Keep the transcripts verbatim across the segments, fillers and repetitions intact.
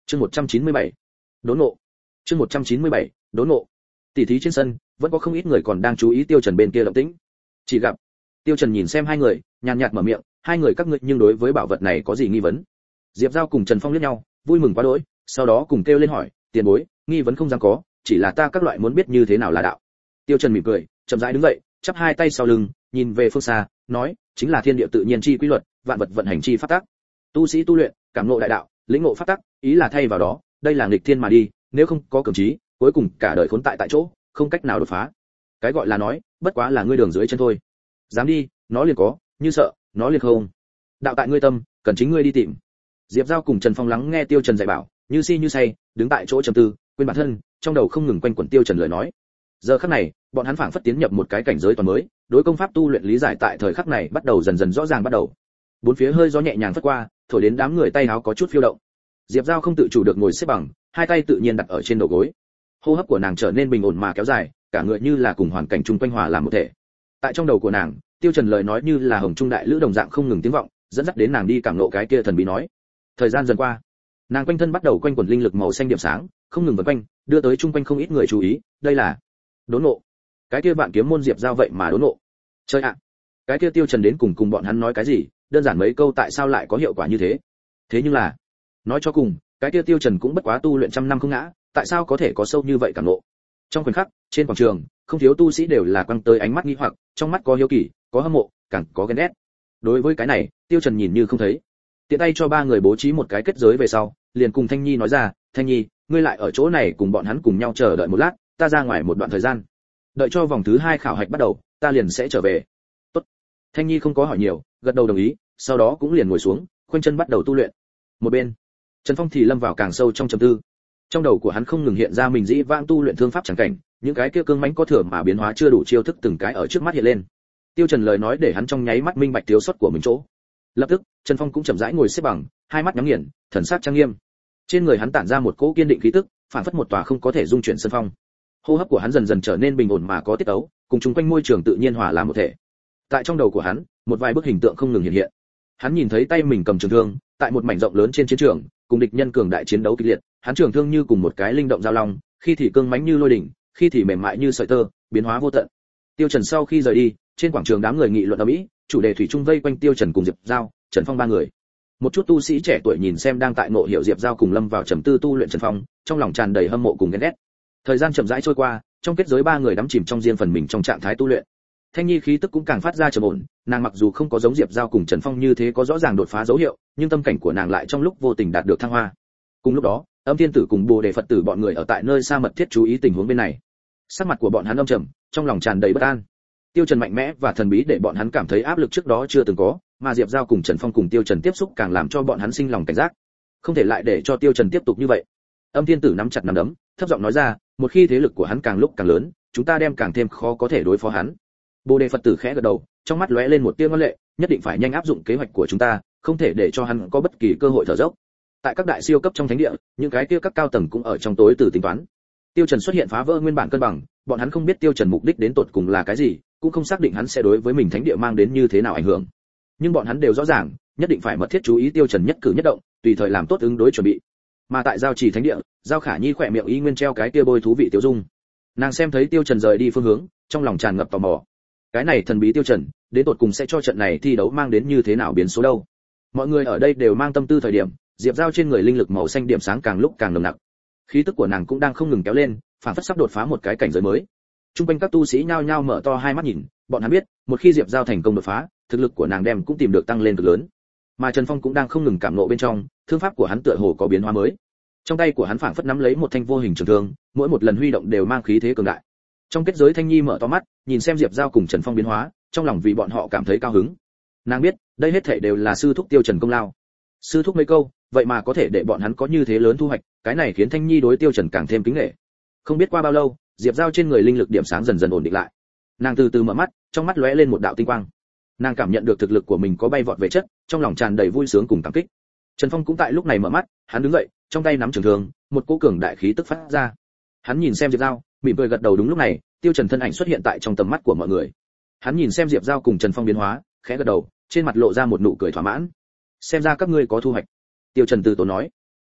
Chương một trăm chín mươi bảy, đốn ngộ. Chương một trăm chín mươi bảy, đốn ngộ. Tỷ thí trên sân, vẫn có không ít người còn đang chú ý Tiêu Trần bên kia động tĩnh. Chỉ gặp Tiêu Trần nhìn xem hai người, nhàn nhạt mở miệng, hai người các ngươi nhưng đối với bảo vật này có gì nghi vấn? Diệp Giao cùng Trần Phong liếc nhau, vui mừng quá đỗi, sau đó cùng kêu lên hỏi, tiền bối, nghi vấn không dám có, chỉ là ta các loại muốn biết như thế nào là đạo. Tiêu Trần mỉm cười, chậm rãi đứng dậy, chắp hai tay sau lưng, nhìn về phương xa, nói, chính là thiên địa tự nhiên chi quy luật, vạn vật vận hành chi pháp tắc. Tu sĩ tu luyện, cảm ngộ đại đạo, lĩnh ngộ pháp tắc, ý là thay vào đó, đây là nghịch thiên mà đi, nếu không có cường trí, cuối cùng cả đời khốn tại tại chỗ, không cách nào đột phá. Cái gọi là nói, bất quá là ngươi đường dưới chân thôi. Dám đi, nó liền có, như sợ, nó liền không. Đạo tại ngươi tâm, cần chính ngươi đi tìm. Diệp Giao cùng Trần Phong lắng nghe Tiêu Trần dạy bảo, như si như say, đứng tại chỗ trầm tư, quên bản thân, trong đầu không ngừng quanh quẩn Tiêu Trần lời nói. Giờ khắc này, bọn hắn phảng phất tiến nhập một cái cảnh giới toàn mới, đối công pháp tu luyện lý giải tại thời khắc này bắt đầu dần dần rõ ràng bắt đầu. Bốn phía hơi gió nhẹ nhàng phất qua, thổi đến đám người tay áo có chút phiêu động. Diệp Giao không tự chủ được ngồi xếp bằng, hai tay tự nhiên đặt ở trên đầu gối. Hô hấp của nàng trở nên bình ổn mà kéo dài, cả người như là cùng hoàn cảnh chung quanh hòa làm một thể. Tại trong đầu của nàng, Tiêu Trần lời nói như là hồng trung đại lữ đồng dạng không ngừng tiếng vọng, dẫn dắt đến nàng đi cảm ngộ cái kia thần bí nói. Thời gian dần qua, nàng quanh thân bắt đầu quanh quẩn linh lực màu xanh điểm sáng, không ngừng vần quanh, đưa tới chung quanh không ít người chú ý, đây là đốn ngộ. Cái kia vạn kiếm môn Diệp Giao vậy mà đốn ngộ. Chơi ạ. Cái kia Tiêu Trần đến cùng cùng bọn hắn nói cái gì, đơn giản mấy câu tại sao lại có hiệu quả như thế? Thế nhưng là, nói cho cùng, cái kia Tiêu Trần cũng bất quá tu luyện trăm năm không ngã, tại sao có thể có sâu như vậy cảm ngộ? Trong khoảnh khắc, trên quảng trường, không thiếu tu sĩ đều là quăng tới ánh mắt nghi hoặc, trong mắt có hiếu kỳ, có hâm mộ, càng có ghen ghét. Đối với cái này, Tiêu Trần nhìn như không thấy. Tiện tay cho ba người bố trí một cái kết giới về sau, liền cùng Thanh Nhi nói ra, Thanh Nhi, ngươi lại ở chỗ này cùng bọn hắn cùng nhau chờ đợi một lát, ta ra ngoài một đoạn thời gian. Đợi cho vòng thứ hai khảo hạch bắt đầu, ta liền sẽ trở về. Tốt. Thanh Nhi không có hỏi nhiều, gật đầu đồng ý, sau đó cũng liền ngồi xuống, khoanh chân bắt đầu tu luyện. Một bên, Trần Phong thì lâm vào càng sâu trong trầm tư. Trong đầu của hắn không ngừng hiện ra mình dĩ vãng tu luyện thương pháp chẳng cảnh, những cái kia cương mãnh có thừa mà biến hóa chưa đủ chiêu thức từng cái ở trước mắt hiện lên. Tiêu Trần lời nói để hắn trong nháy mắt minh bạch thiếu sót của mình chỗ. Lập tức, Trần Phong cũng chậm rãi ngồi xếp bằng, hai mắt nhắm nghiền, thần sắc trang nghiêm. Trên người hắn tản ra một cỗ kiên định khí tức, phản phất một tòa không có thể dung chuyển sân phong. Hô hấp của hắn dần dần trở nên bình ổn mà có tiết tấu, cùng chung quanh môi trường tự nhiên hòa làm một thể. Tại trong đầu của hắn, một vài bức hình tượng không ngừng hiện hiện. Hắn nhìn thấy tay mình cầm trường thương, tại một mảnh rộng lớn trên chiến trường, cùng địch nhân cường đại chiến đấu kịch liệt, hắn trường thương như cùng một cái linh động giao long, khi thì cương mãnh như lôi đỉnh, khi thì mềm mại như sợi tơ, biến hóa vô tận. Tiêu Trần sau khi rời đi, trên quảng trường đám người nghị luận ầm ĩ, chủ đề thủy chung vây quanh Tiêu Trần cùng Diệp Giao, Trần Phong ba người. Một chút tu sĩ trẻ tuổi nhìn xem đang tại ngộ hiểu Diệp Giao cùng lâm vào trầm tư tu luyện Trần Phong, trong lòng tràn đầy hâm mộ cùng ghen ghét. Thời gian chậm rãi trôi qua, trong kết giới ba người đắm chìm trong riêng phần mình trong trạng thái tu luyện. Thanh Nhi khí tức cũng càng phát ra trầm ổn, nàng mặc dù không có giống Diệp Giao cùng Trần Phong như thế có rõ ràng đột phá dấu hiệu, nhưng tâm cảnh của nàng lại trong lúc vô tình đạt được thăng hoa. Cùng lúc đó, Âm Thiên Tử cùng Bồ Đề Phật tử bọn người ở tại nơi xa mật thiết chú ý tình huống bên này. Sắc mặt của bọn hắn âm trầm, trong lòng tràn đầy bất an. Tiêu Trần mạnh mẽ và thần bí để bọn hắn cảm thấy áp lực trước đó chưa từng có, mà Diệp Giao cùng Trần Phong cùng Tiêu Trần tiếp xúc càng làm cho bọn hắn sinh lòng cảnh giác. Không thể lại để cho Tiêu Trần tiếp tục như vậy. Âm Thiên Tử nắm chặt nắm đấm, thấp giọng nói ra, một khi thế lực của hắn càng lúc càng lớn, chúng ta đem càng thêm khó có thể đối phó hắn. Bồ Đề Phật tử khẽ gật đầu, trong mắt lóe lên một tia ngoan lệ, nhất định phải nhanh áp dụng kế hoạch của chúng ta, không thể để cho hắn có bất kỳ cơ hội thở dốc. Tại các đại siêu cấp trong thánh địa, những cái kia các cao tầng cũng ở trong tối từ tính toán. Tiêu Trần xuất hiện phá vỡ nguyên bản cân bằng, bọn hắn không biết Tiêu Trần mục đích đến tột cùng là cái gì, cũng không xác định hắn sẽ đối với mình thánh địa mang đến như thế nào ảnh hưởng. Nhưng bọn hắn đều rõ ràng, nhất định phải mật thiết chú ý Tiêu Trần nhất cử nhất động, tùy thời làm tốt ứng đối chuẩn bị. Mà tại Giao Trì thánh địa, Giao Khả Nhi khỏe miệng y nguyên treo cái kia bôi thú vị tiêu dung. Nàng xem thấy Tiêu Trần rời đi phương hướng, trong lòng tràn ngập tò mò. Cái này thần bí Tiêu Trần, đến tột cùng sẽ cho trận này thi đấu mang đến như thế nào biến số đâu? Mọi người ở đây đều mang tâm tư thời điểm, Diệp Giao trên người linh lực màu xanh điểm sáng càng lúc càng nồng nặc. Khí tức của nàng cũng đang không ngừng kéo lên, phản phất sắp đột phá một cái cảnh giới mới. Trung quanh các tu sĩ nhao nhao mở to hai mắt nhìn, bọn hắn biết, một khi Diệp Giao thành công đột phá, thực lực của nàng đem cũng tìm được tăng lên cực lớn. Mà Trần Phong cũng đang không ngừng cảm ngộ bên trong, thương pháp của hắn tựa hồ có biến hóa mới. Trong tay của hắn phảng phất nắm lấy một thanh vô hình trường thương, mỗi một lần huy động đều mang khí thế cường đại. Trong kết giới Thanh Nhi mở to mắt, nhìn xem Diệp Giao cùng Trần Phong biến hóa, trong lòng vì bọn họ cảm thấy cao hứng. Nàng biết, đây hết thảy đều là sư thúc Tiêu Trần công lao. Sư thúc mấy câu, vậy mà có thể để bọn hắn có như thế lớn thu hoạch, cái này khiến Thanh Nhi đối Tiêu Trần càng thêm kính nể. Không biết qua bao lâu, Diệp Giao trên người linh lực điểm sáng dần dần ổn định lại. Nàng từ từ mở mắt, trong mắt lóe lên một đạo tinh quang. Nàng cảm nhận được thực lực của mình có bay vọt về chất, trong lòng tràn đầy vui sướng cùng cảm kích. Trần Phong cũng tại lúc này mở mắt, hắn đứng dậy, trong tay nắm trường thương, một cỗ cường đại khí tức phát ra. Hắn nhìn xem Diệp Giao, mỉm cười gật đầu. Đúng lúc này, Tiêu Trần thân ảnh xuất hiện tại trong tầm mắt của mọi người. Hắn nhìn xem Diệp Giao cùng Trần Phong biến hóa, khẽ gật đầu, trên mặt lộ ra một nụ cười thỏa mãn. Xem ra các ngươi có thu hoạch. Tiêu Trần từ tốn nói.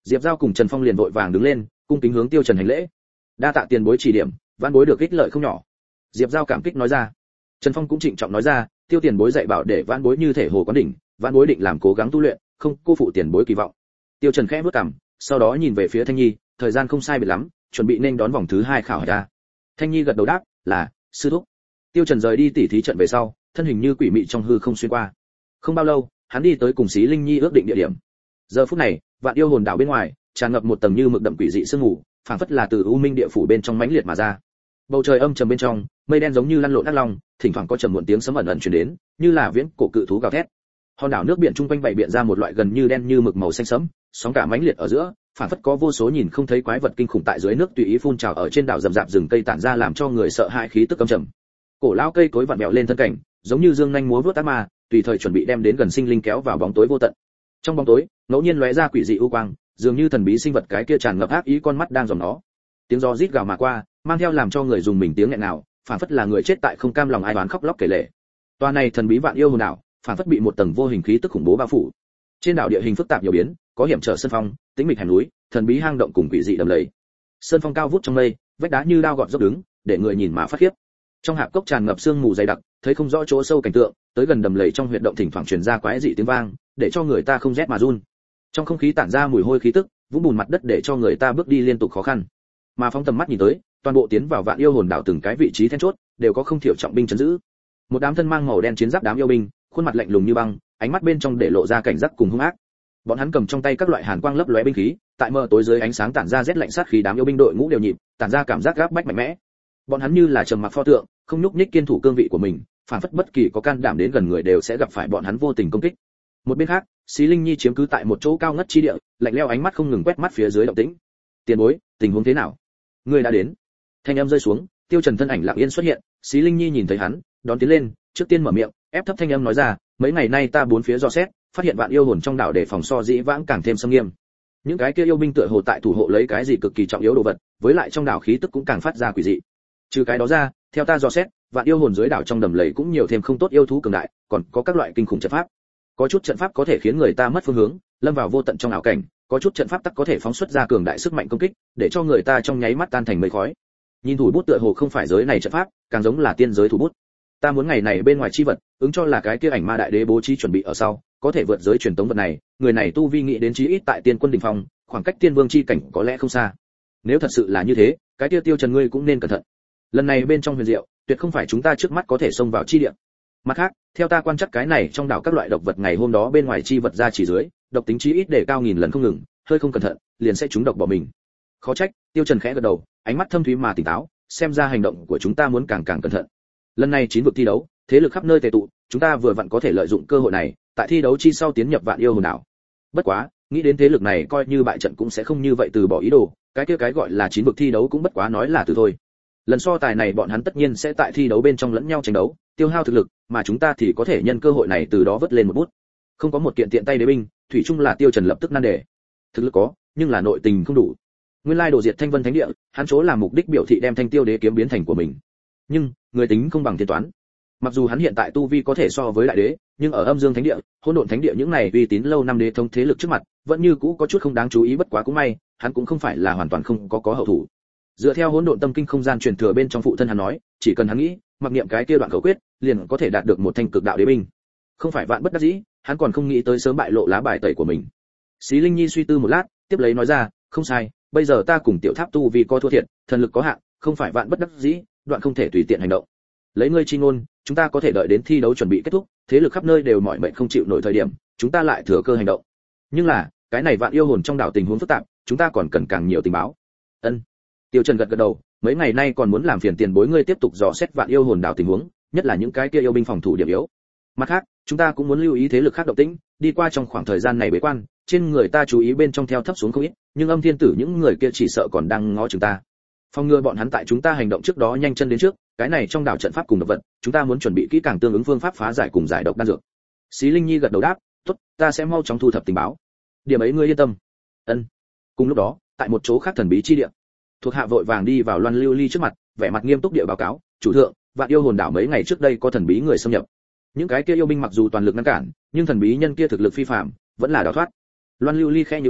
Diệp Giao cùng Trần Phong liền vội vàng đứng lên, cung kính hướng Tiêu Trần hành lễ. Đa tạ tiền bối chỉ điểm, vãn bối được ích lợi không nhỏ. Diệp Giao cảm kích nói ra. Trần Phong cũng trịnh trọng nói ra, Tiêu tiền bối dạy bảo để vãn bối như thể hồ quán đỉnh, vãn bối định làm cố gắng tu luyện, không cô phụ tiền bối kỳ vọng. Tiêu Trần khẽ bước cằm, sau đó nhìn về phía Thanh Nhi, thời gian không sai biệt lắm, chuẩn bị nên đón vòng thứ hai khảo hỏi ra. Thanh Nhi gật đầu đáp, là sư thúc. Tiêu Trần rời đi tỉ thí trận về sau, thân hình như quỷ mị trong hư không xuyên qua. Không bao lâu, hắn đi tới cùng Xí Linh Nhi ước định địa điểm. Giờ phút này, Vạn Yêu Hồn đảo bên ngoài, tràn ngập một tầng như mực đậm quỷ dị sương mù, phảng phất là từ u minh địa phủ bên trong mãnh liệt mà ra. Bầu trời âm trầm bên trong, mây đen giống như lăn lộn ác long, thỉnh thoảng có trầm muộn tiếng sấm ẩn ẩn truyền đến, như là viễn cổ cự thú gào thét. Hòn đảo nước biển trung quanh bày biện ra một loại gần như đen như mực màu xanh sẫm, sóng cả mãnh liệt ở giữa, phảng phất có vô số nhìn không thấy quái vật kinh khủng tại dưới nước tùy ý phun trào ở trên đảo rậm rạp rừng cây tản ra làm cho người sợ hãi khí tức âm trầm. Cổ lão cây cối vặn vẹo lên thân cảnh, giống như dương nhanh múa vuốt ác ma, tùy thời chuẩn bị đem đến gần sinh linh kéo vào bóng tối vô tận. Trong bóng tối, ngẫu nhiên lóe ra quỷ dị u quang, dường như thần bí sinh vật cái kia tràn ngập ác ý con mắt đang dòm nó. Tiếng gió rít gào mà qua, mang theo làm cho người dùng mình tiếng nghẹn nào, phảng phất là người chết tại không cam lòng ai oán khóc lóc kể lể. Toa này thần bí Vạn Yêu Hồn đảo, phảng phất bị một tầng vô hình khí tức khủng bố bao phủ. Trên đảo địa hình phức tạp nhiều biến, có hiểm trở sơn phong, tĩnh mịch hẻm núi, thần bí hang động cùng quỷ dị đầm lầy. Sơn phong cao vút trong mây, vách đá như đao gọt dốc đứng, để người nhìn mà phát khiếp. Trong hạp cốc tràn ngập sương mù dày đặc, thấy không rõ chỗ sâu cảnh tượng, tới gần đầm lầy trong huyệt động thỉnh thoảng truyền ra quái dị tiếng vang, để cho người ta không rét mà run. Trong không khí tản ra mùi hôi khí tức, vũng bùn mặt đất để cho người ta bước đi liên tục khó khăn. Mà phóng tầm mắt nhìn tới, toàn bộ tiến vào Vạn Yêu Hồn đảo từng cái vị trí then chốt, đều có không thiểu trọng binh trấn giữ. Một đám thân mang màu đen chiến giáp đám yêu binh, khuôn mặt lạnh lùng như băng, ánh mắt bên trong để lộ ra cảnh giác cùng hung ác. Bọn hắn cầm trong tay các loại hàn quang lấp lóe binh khí, tại mờ tối dưới ánh sáng tản ra rét lạnh sát khí, đám yêu binh đội ngũ đều nhịp, tản ra cảm giác gáp bách mạnh mẽ. Bọn hắn như là trầm mặc pho tượng, không nhúc nhích kiên thủ cương vị của mình, phản phất bất kỳ có can đảm đến gần người đều sẽ gặp phải bọn hắn vô tình công kích. Một bên khác, Xí Linh Nhi chiếm cứ tại một chỗ cao ngất chi địa, lạnh lẽo ánh mắt không ngừng quét mắt phía dưới động tĩnh. Tiền bối, tình huống thế nào? Người đã đến. Thanh âm rơi xuống, Tiêu Trần thân ảnh lặng yên xuất hiện, Xí Linh Nhi nhìn thấy hắn, đón tiến lên, trước tiên mở miệng, ép thấp thanh âm nói ra, mấy ngày nay ta bốn phía dò xét, phát hiện Vạn Yêu Hồn trong đảo để phòng so dĩ vãng càng thêm xâm nghiêm. Những cái kia yêu binh tựa hồ tại thủ hộ lấy cái gì cực kỳ trọng yếu đồ vật, với lại trong đảo khí tức cũng càng phát ra quỷ dị. Trừ cái đó ra, theo ta dò xét, Vạn Yêu Hồn dưới đảo trong đầm lầy cũng nhiều thêm không tốt yêu thú cường đại, còn có các loại kinh khủng trận pháp. Có chút trận pháp có thể khiến người ta mất phương hướng, lâm vào vô tận trong ảo cảnh, có chút trận pháp tắc có thể phóng xuất ra cường đại sức mạnh công kích, để cho người ta trong nháy mắt tan thành mây khói. Nhìn thủ bút tựa hồ không phải giới này trận pháp, càng giống là tiên giới thủ bút. Ta muốn ngày này bên ngoài chi vật, ứng cho là cái kia ảnh ma đại đế bố trí chuẩn bị ở sau, có thể vượt giới truyền tống vật này, người này tu vi nghĩ đến chí ít tại tiên quân đỉnh phong, khoảng cách tiên vương chi cảnh có lẽ không xa. Nếu thật sự là như thế, cái kia Tiêu Trần ngươi cũng nên cẩn thận. Lần này bên trong huyền diệu, tuyệt không phải chúng ta trước mắt có thể xông vào chi địa. Mặt khác, theo ta quan chắc cái này trong đảo các loại độc vật ngày hôm đó bên ngoài chi vật ra chỉ dưới, độc tính chí ít để cao nghìn lần không ngừng, hơi không cẩn thận, liền sẽ trúng độc bỏ mình. Khó trách, Tiêu Trần khẽ gật đầu, ánh mắt thâm thúy mà tỉnh táo, xem ra hành động của chúng ta muốn càng càng cẩn thận. Lần này chín vực thi đấu, thế lực khắp nơi tề tụ, chúng ta vừa vặn có thể lợi dụng cơ hội này, tại thi đấu chi sau tiến nhập Vạn Yêu Hồn đảo. Bất quá, nghĩ đến thế lực này coi như bại trận cũng sẽ không như vậy từ bỏ ý đồ, cái kia cái gọi là chín vực thi đấu cũng bất quá nói là từ thôi. Lần so tài này bọn hắn tất nhiên sẽ tại thi đấu bên trong lẫn nhau tranh đấu, tiêu hao thực lực, mà chúng ta thì có thể nhân cơ hội này từ đó vớt lên một bút. Không có một kiện tiện tay đế binh, thủy chung là Tiêu Trần lập tức nan đề. Thực lực có, nhưng là nội tình không đủ. Nguyên lai đồ diệt Thanh Vân Thánh Địa, hắn chỗ làm mục đích biểu thị đem Thanh Tiêu Đế kiếm biến thành của mình. Nhưng, người tính không bằng thiên toán. Mặc dù hắn hiện tại tu vi có thể so với đại đế, nhưng ở Âm Dương Thánh Địa, Hỗn Độn Thánh Địa những này uy tín lâu năm đế thông thế lực trước mặt, vẫn như cũ có chút không đáng chú ý, bất quá cũng may, hắn cũng không phải là hoàn toàn không có có hậu thủ. Dựa theo Hỗn Độn Tâm Kinh không gian truyền thừa bên trong phụ thân hắn nói, chỉ cần hắn nghĩ, mặc niệm cái kia đoạn khẩu quyết, liền có thể đạt được một thanh cực đạo đế binh. Không phải vạn bất đắc dĩ, hắn còn không nghĩ tới sớm bại lộ lá bài tẩy của mình. Xí Linh Nhi suy tư một lát, tiếp lấy nói ra, không sai, bây giờ ta cùng Tiểu Tháp tu vì có thua thiệt, thần lực có hạn, không phải vạn bất đắc dĩ, đoạn không thể tùy tiện hành động. Lấy ngươi chi ngôn, chúng ta có thể đợi đến thi đấu chuẩn bị kết thúc, thế lực khắp nơi đều mỏi mệt không chịu nổi thời điểm, chúng ta lại thừa cơ hành động. Nhưng là, cái này Vạn Yêu Hồn trong đảo tình huống phức tạp, chúng ta còn cần càng nhiều tình báo. Ân. Tiêu Trần gật gật đầu, mấy ngày nay còn muốn làm phiền tiền bối ngươi tiếp tục dò xét Vạn Yêu Hồn đảo tình huống, nhất là những cái kia yêu binh phòng thủ điểm yếu. Mặt khác, chúng ta cũng muốn lưu ý thế lực khác động tĩnh, đi qua trong khoảng thời gian này bế quan, trên người ta chú ý bên trong theo thấp xuống không ít, nhưng Âm Thiên Tử những người kia chỉ sợ còn đang ngó chừng ta. Phòng ngừa bọn hắn tại chúng ta hành động trước đó nhanh chân đến trước, cái này trong đảo trận pháp cùng độc vật, chúng ta muốn chuẩn bị kỹ càng tương ứng phương pháp phá giải cùng giải độc đan dược. Xí Linh Nhi gật đầu đáp, tốt, ta sẽ mau chóng thu thập tình báo. Điểm ấy ngươi yên tâm. Ân. Cùng lúc đó, tại một chỗ khác thần bí chi địa, thuộc hạ vội vàng đi vào Loan Lưu Ly trước mặt, vẻ mặt nghiêm túc địa báo cáo, chủ thượng, Vạn Yêu Hồn đảo mấy ngày trước đây có thần bí người xâm nhập. Những cái kia yêu binh mặc dù toàn lực ngăn cản, nhưng thần bí nhân kia thực lực phi phàm, vẫn là đào thoát. Loan Lưu Ly khẽ nhíu mày,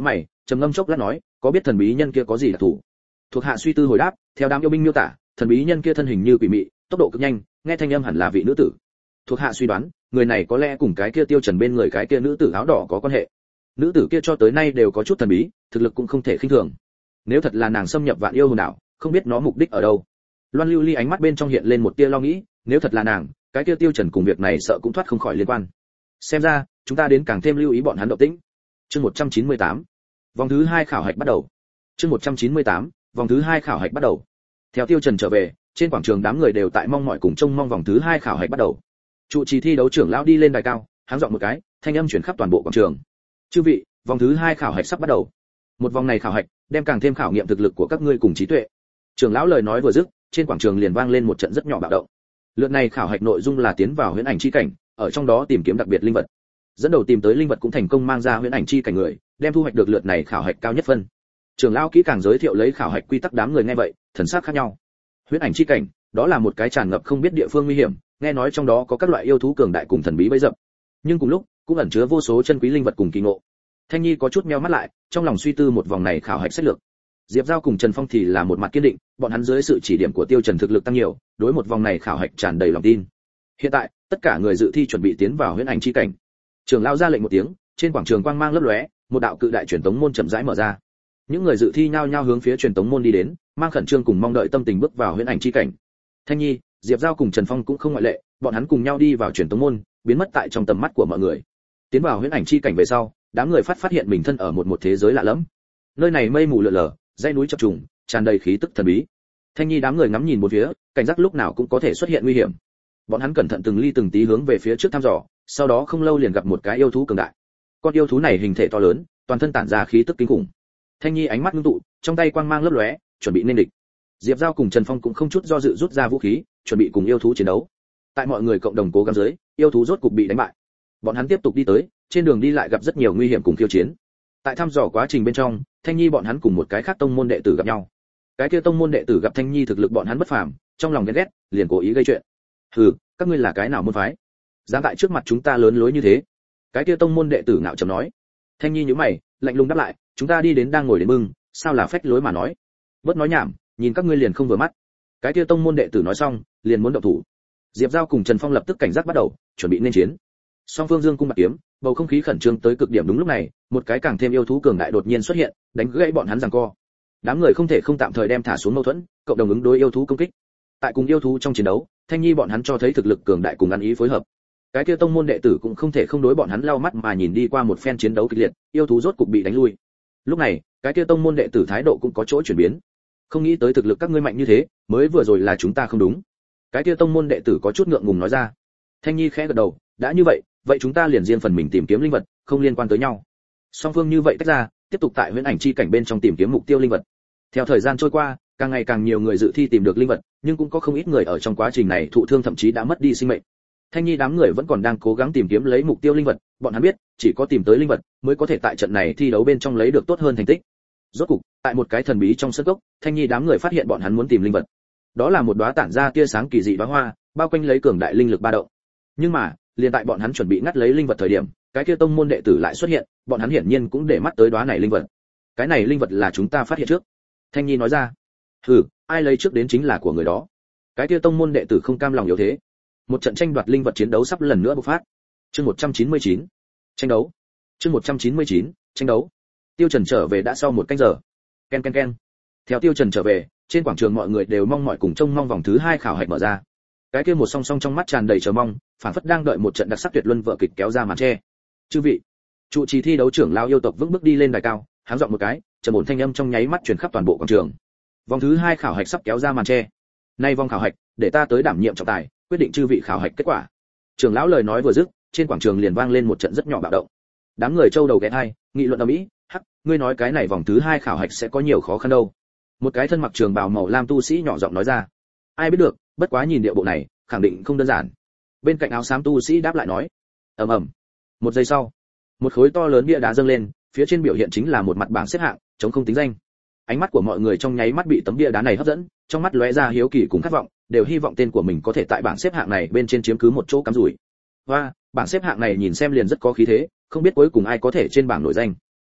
trầm ngâm chốc lát nói, có biết thần bí nhân kia có gì đặc thù? Thuộc hạ suy tư hồi đáp, theo đám yêu binh miêu tả, thần bí nhân kia thân hình như quỷ mị, tốc độ cực nhanh, nghe thanh âm hẳn là vị nữ tử. Thuộc hạ suy đoán, người này có lẽ cùng cái kia Tiêu Trần bên người cái kia nữ tử áo đỏ có quan hệ. Nữ tử kia cho tới nay đều có chút thần bí, thực lực cũng không thể khinh thường. Nếu thật là nàng xâm nhập Vạn Yêu Hồn đảo, không biết nó mục đích ở đâu. Loan Lưu Ly ánh mắt bên trong hiện lên một tia lo nghĩ, nếu thật là nàng, cái kia Tiêu Trần cùng việc này sợ cũng thoát không khỏi liên quan. Xem ra, chúng ta đến càng thêm lưu ý bọn hắn động tĩnh. Chương một trăm chín mươi tám, vòng thứ hai khảo hạch bắt đầu. Chương một trăm chín mươi tám, vòng thứ hai khảo hạch bắt đầu. Theo Tiêu Trần trở về, trên quảng trường đám người đều tại mong mỏi cùng trông mong vòng thứ hai khảo hạch bắt đầu. Trụ trì thi đấu trưởng lão đi lên đài cao, háng giọng một cái, thanh âm truyền khắp toàn bộ quảng trường. Chư vị, vòng thứ hai khảo hạch sắp bắt đầu. Một vòng này khảo hạch, đem càng thêm khảo nghiệm thực lực của các ngươi cùng trí tuệ. Trưởng lão lời nói vừa dứt, trên quảng trường liền vang lên một trận rất nhỏ bạo động. Lượt này khảo hạch nội dung là tiến vào huyễn ảnh chi cảnh, ở trong đó tìm kiếm đặc biệt linh vật. Dẫn đầu tìm tới linh vật cũng thành công mang ra huyễn ảnh chi cảnh người, đem thu hoạch được lượt này khảo hạch cao nhất phân. Trưởng lão kỹ càng giới thiệu lấy khảo hạch quy tắc, đám người nghe vậy, thần sắc khác nhau. Huyễn ảnh chi cảnh, đó là một cái tràn ngập không biết địa phương nguy hiểm, nghe nói trong đó có các loại yêu thú cường đại cùng thần bí bấy dập, nhưng cùng lúc cũng ẩn chứa vô số chân quý linh vật cùng kỳ ngộ. Thanh Nhi có chút meo mắt lại, trong lòng suy tư một vòng này khảo hạch sách lược. Diệp Giao cùng Trần Phong thì là một mặt kiên định, bọn hắn dưới sự chỉ điểm của Tiêu Trần thực lực tăng nhiều, đối một vòng này khảo hạch tràn đầy lòng tin. Hiện tại, tất cả người dự thi chuẩn bị tiến vào huyễn ảnh chi cảnh. Trưởng lão ra lệnh một tiếng, trên quảng trường quang mang lấp lóe, một đạo cự đại truyền tống môn chậm rãi mở ra. Những người dự thi nhao nhao hướng phía truyền tống môn đi đến, mang khẩn trương cùng mong đợi tâm tình bước vào huyễn ảnh chi cảnh. Thanh Nhi, Diệp Giao cùng Trần Phong cũng không ngoại lệ, bọn hắn cùng nhau đi vào truyền tống môn, biến mất tại trong tầm mắt của mọi người. Tiến vào huyễn ảnh chi cảnh về sau, đám người phát phát hiện mình thân ở một một thế giới lạ lẫm. Nơi này mây mù lượn lờ, dãy núi chập trùng, tràn đầy khí tức thần bí. Thanh Nhi đám người ngắm nhìn một phía, cảnh giác lúc nào cũng có thể xuất hiện nguy hiểm. Bọn hắn cẩn thận từng ly từng tí hướng về phía trước thăm dò, sau đó không lâu liền gặp một cái yêu thú cường đại. Con yêu thú này hình thể to lớn, toàn thân tản ra khí tức kinh khủng. Thanh Nhi ánh mắt ngưng tụ, trong tay quang mang lấp lóe, chuẩn bị nên địch. Diệp Giao cùng Trần Phong cũng không chút do dự rút ra vũ khí, chuẩn bị cùng yêu thú chiến đấu. Tại mọi người cộng đồng cố gắng dưới, yêu thú rốt cục bị đánh bại. Bọn hắn tiếp tục đi tới, trên đường đi lại gặp rất nhiều nguy hiểm cùng khiêu chiến. Tại thăm dò quá trình bên trong, Thanh Nhi bọn hắn cùng một cái khác tông môn đệ tử gặp nhau. Cái kia tông môn đệ tử gặp Thanh Nhi thực lực bọn hắn bất phàm, trong lòng ghen ghét, liền cố ý gây chuyện. Hừ, các ngươi là cái nào môn phái? Dám tại trước mặt chúng ta lớn lối như thế? Cái kia tông môn đệ tử ngạo trầm nói. Thanh Nhi nhíu mày, lạnh lùng đáp lại, chúng ta đi đến đang ngồi đến bưng, sao là phách lối mà nói? Bớt nói nhảm, nhìn các ngươi liền không vừa mắt. Cái kia tông môn đệ tử nói xong, liền muốn động thủ. Diệp Giao cùng Trần Phong lập tức cảnh giác bắt đầu, chuẩn bị nên chiến. Song phương dương cung bạc kiếm, bầu không khí khẩn trương tới cực điểm. Đúng lúc này, một cái càng thêm yêu thú cường đại đột nhiên xuất hiện, đánh gãy bọn hắn giằng co. Đám người không thể không tạm thời đem thả xuống mâu thuẫn, cộng đồng ứng đối yêu thú công kích. Tại cùng yêu thú trong chiến đấu, Thanh Nhi bọn hắn cho thấy thực lực cường đại cùng ăn ý phối hợp. Cái kia tông môn đệ tử cũng không thể không đối bọn hắn lau mắt mà nhìn đi qua một phen chiến đấu kịch liệt, yêu thú rốt cục bị đánh lui. Lúc này, cái kia tông môn đệ tử thái độ cũng có chỗ chuyển biến. Không nghĩ tới thực lực các ngươi mạnh như thế, mới vừa rồi là chúng ta không đúng. Cái kia tông môn đệ tử có chút ngượng ngùng nói ra. Thanh Nhi khẽ gật đầu, đã như vậy, vậy chúng ta liền riêng phần mình tìm kiếm linh vật, không liên quan tới nhau. Song phương như vậy tách ra, tiếp tục tại huyễn ảnh chi cảnh bên trong tìm kiếm mục tiêu linh vật. Theo thời gian trôi qua, càng ngày càng nhiều người dự thi tìm được linh vật, nhưng cũng có không ít người ở trong quá trình này thụ thương, thậm chí đã mất đi sinh mệnh. Thanh Nhi đám người vẫn còn đang cố gắng tìm kiếm lấy mục tiêu linh vật, bọn hắn biết, chỉ có tìm tới linh vật mới có thể tại trận này thi đấu bên trong lấy được tốt hơn thành tích. Rốt cục, tại một cái thần bí trong sân cốc, Thanh Nhi đám người phát hiện bọn hắn muốn tìm linh vật. Đó là một đóa tản ra tia sáng kỳ dị đóa hoa, bao quanh lấy cường đại linh lực ba động. Nhưng mà, liền tại bọn hắn chuẩn bị ngắt lấy linh vật thời điểm, cái kia tông môn đệ tử lại xuất hiện, bọn hắn hiển nhiên cũng để mắt tới đóa này linh vật. Cái này linh vật là chúng ta phát hiện trước. Thanh Nhi nói ra. Hừ, ai lấy trước đến chính là của người đó. Cái kia tông môn đệ tử không cam lòng yếu thế. Một trận tranh đoạt linh vật chiến đấu sắp lần nữa bộc phát. Chương một trăm chín mươi chín, tranh đấu. Chương một trăm chín mươi chín, tranh đấu. Tiêu Trần trở về đã sau một canh giờ. Ken ken ken. Theo Tiêu Trần trở về, trên quảng trường mọi người đều mong mỏi cùng trông mong vòng thứ hai khảo hạch mở ra. Cái kia một song song trong mắt tràn đầy chờ mong, phảng phất đang đợi một trận đặc sắc tuyệt luân vở kịch kéo ra màn che. Chư vị, trụ trì thi đấu trưởng lão yêu tộc vững bước đi lên đài cao, háng giọng một cái, trầm ổn thanh âm trong nháy mắt truyền khắp toàn bộ quảng trường. Vòng thứ hai khảo hạch sắp kéo ra màn che. Nay vòng khảo hạch, để ta tới đảm nhiệm trọng tài, quyết định chư vị khảo hạch kết quả. Trưởng lão lời nói vừa dứt, trên quảng trường liền vang lên một trận rất nhỏ bạo động. Đám người châu đầu ghé tai, nghị luận ầm ĩ, hắc, ngươi nói cái này vòng thứ hai khảo hạch sẽ có nhiều khó khăn đâu. Một cái thân mặc trường bào màu lam tu sĩ nhỏ giọng nói ra. Ai biết được, bất quá nhìn điệu bộ này, khẳng định không đơn giản. Bên cạnh áo xám tu sĩ đáp lại nói. Ầm ầm. Một giây sau, một khối to lớn bia đá dâng lên, phía trên biểu hiện chính là một mặt bảng xếp hạng, chống không tính danh. Ánh mắt của mọi người trong nháy mắt bị tấm bia đá này hấp dẫn, trong mắt lóe ra hiếu kỳ cùng khát vọng, đều hy vọng tên của mình có thể tại bảng xếp hạng này bên trên chiếm cứ một chỗ cắm rủi. Và, bảng xếp hạng này nhìn xem liền rất có khí thế, không biết cuối cùng ai có thể trên bảng nổi danh.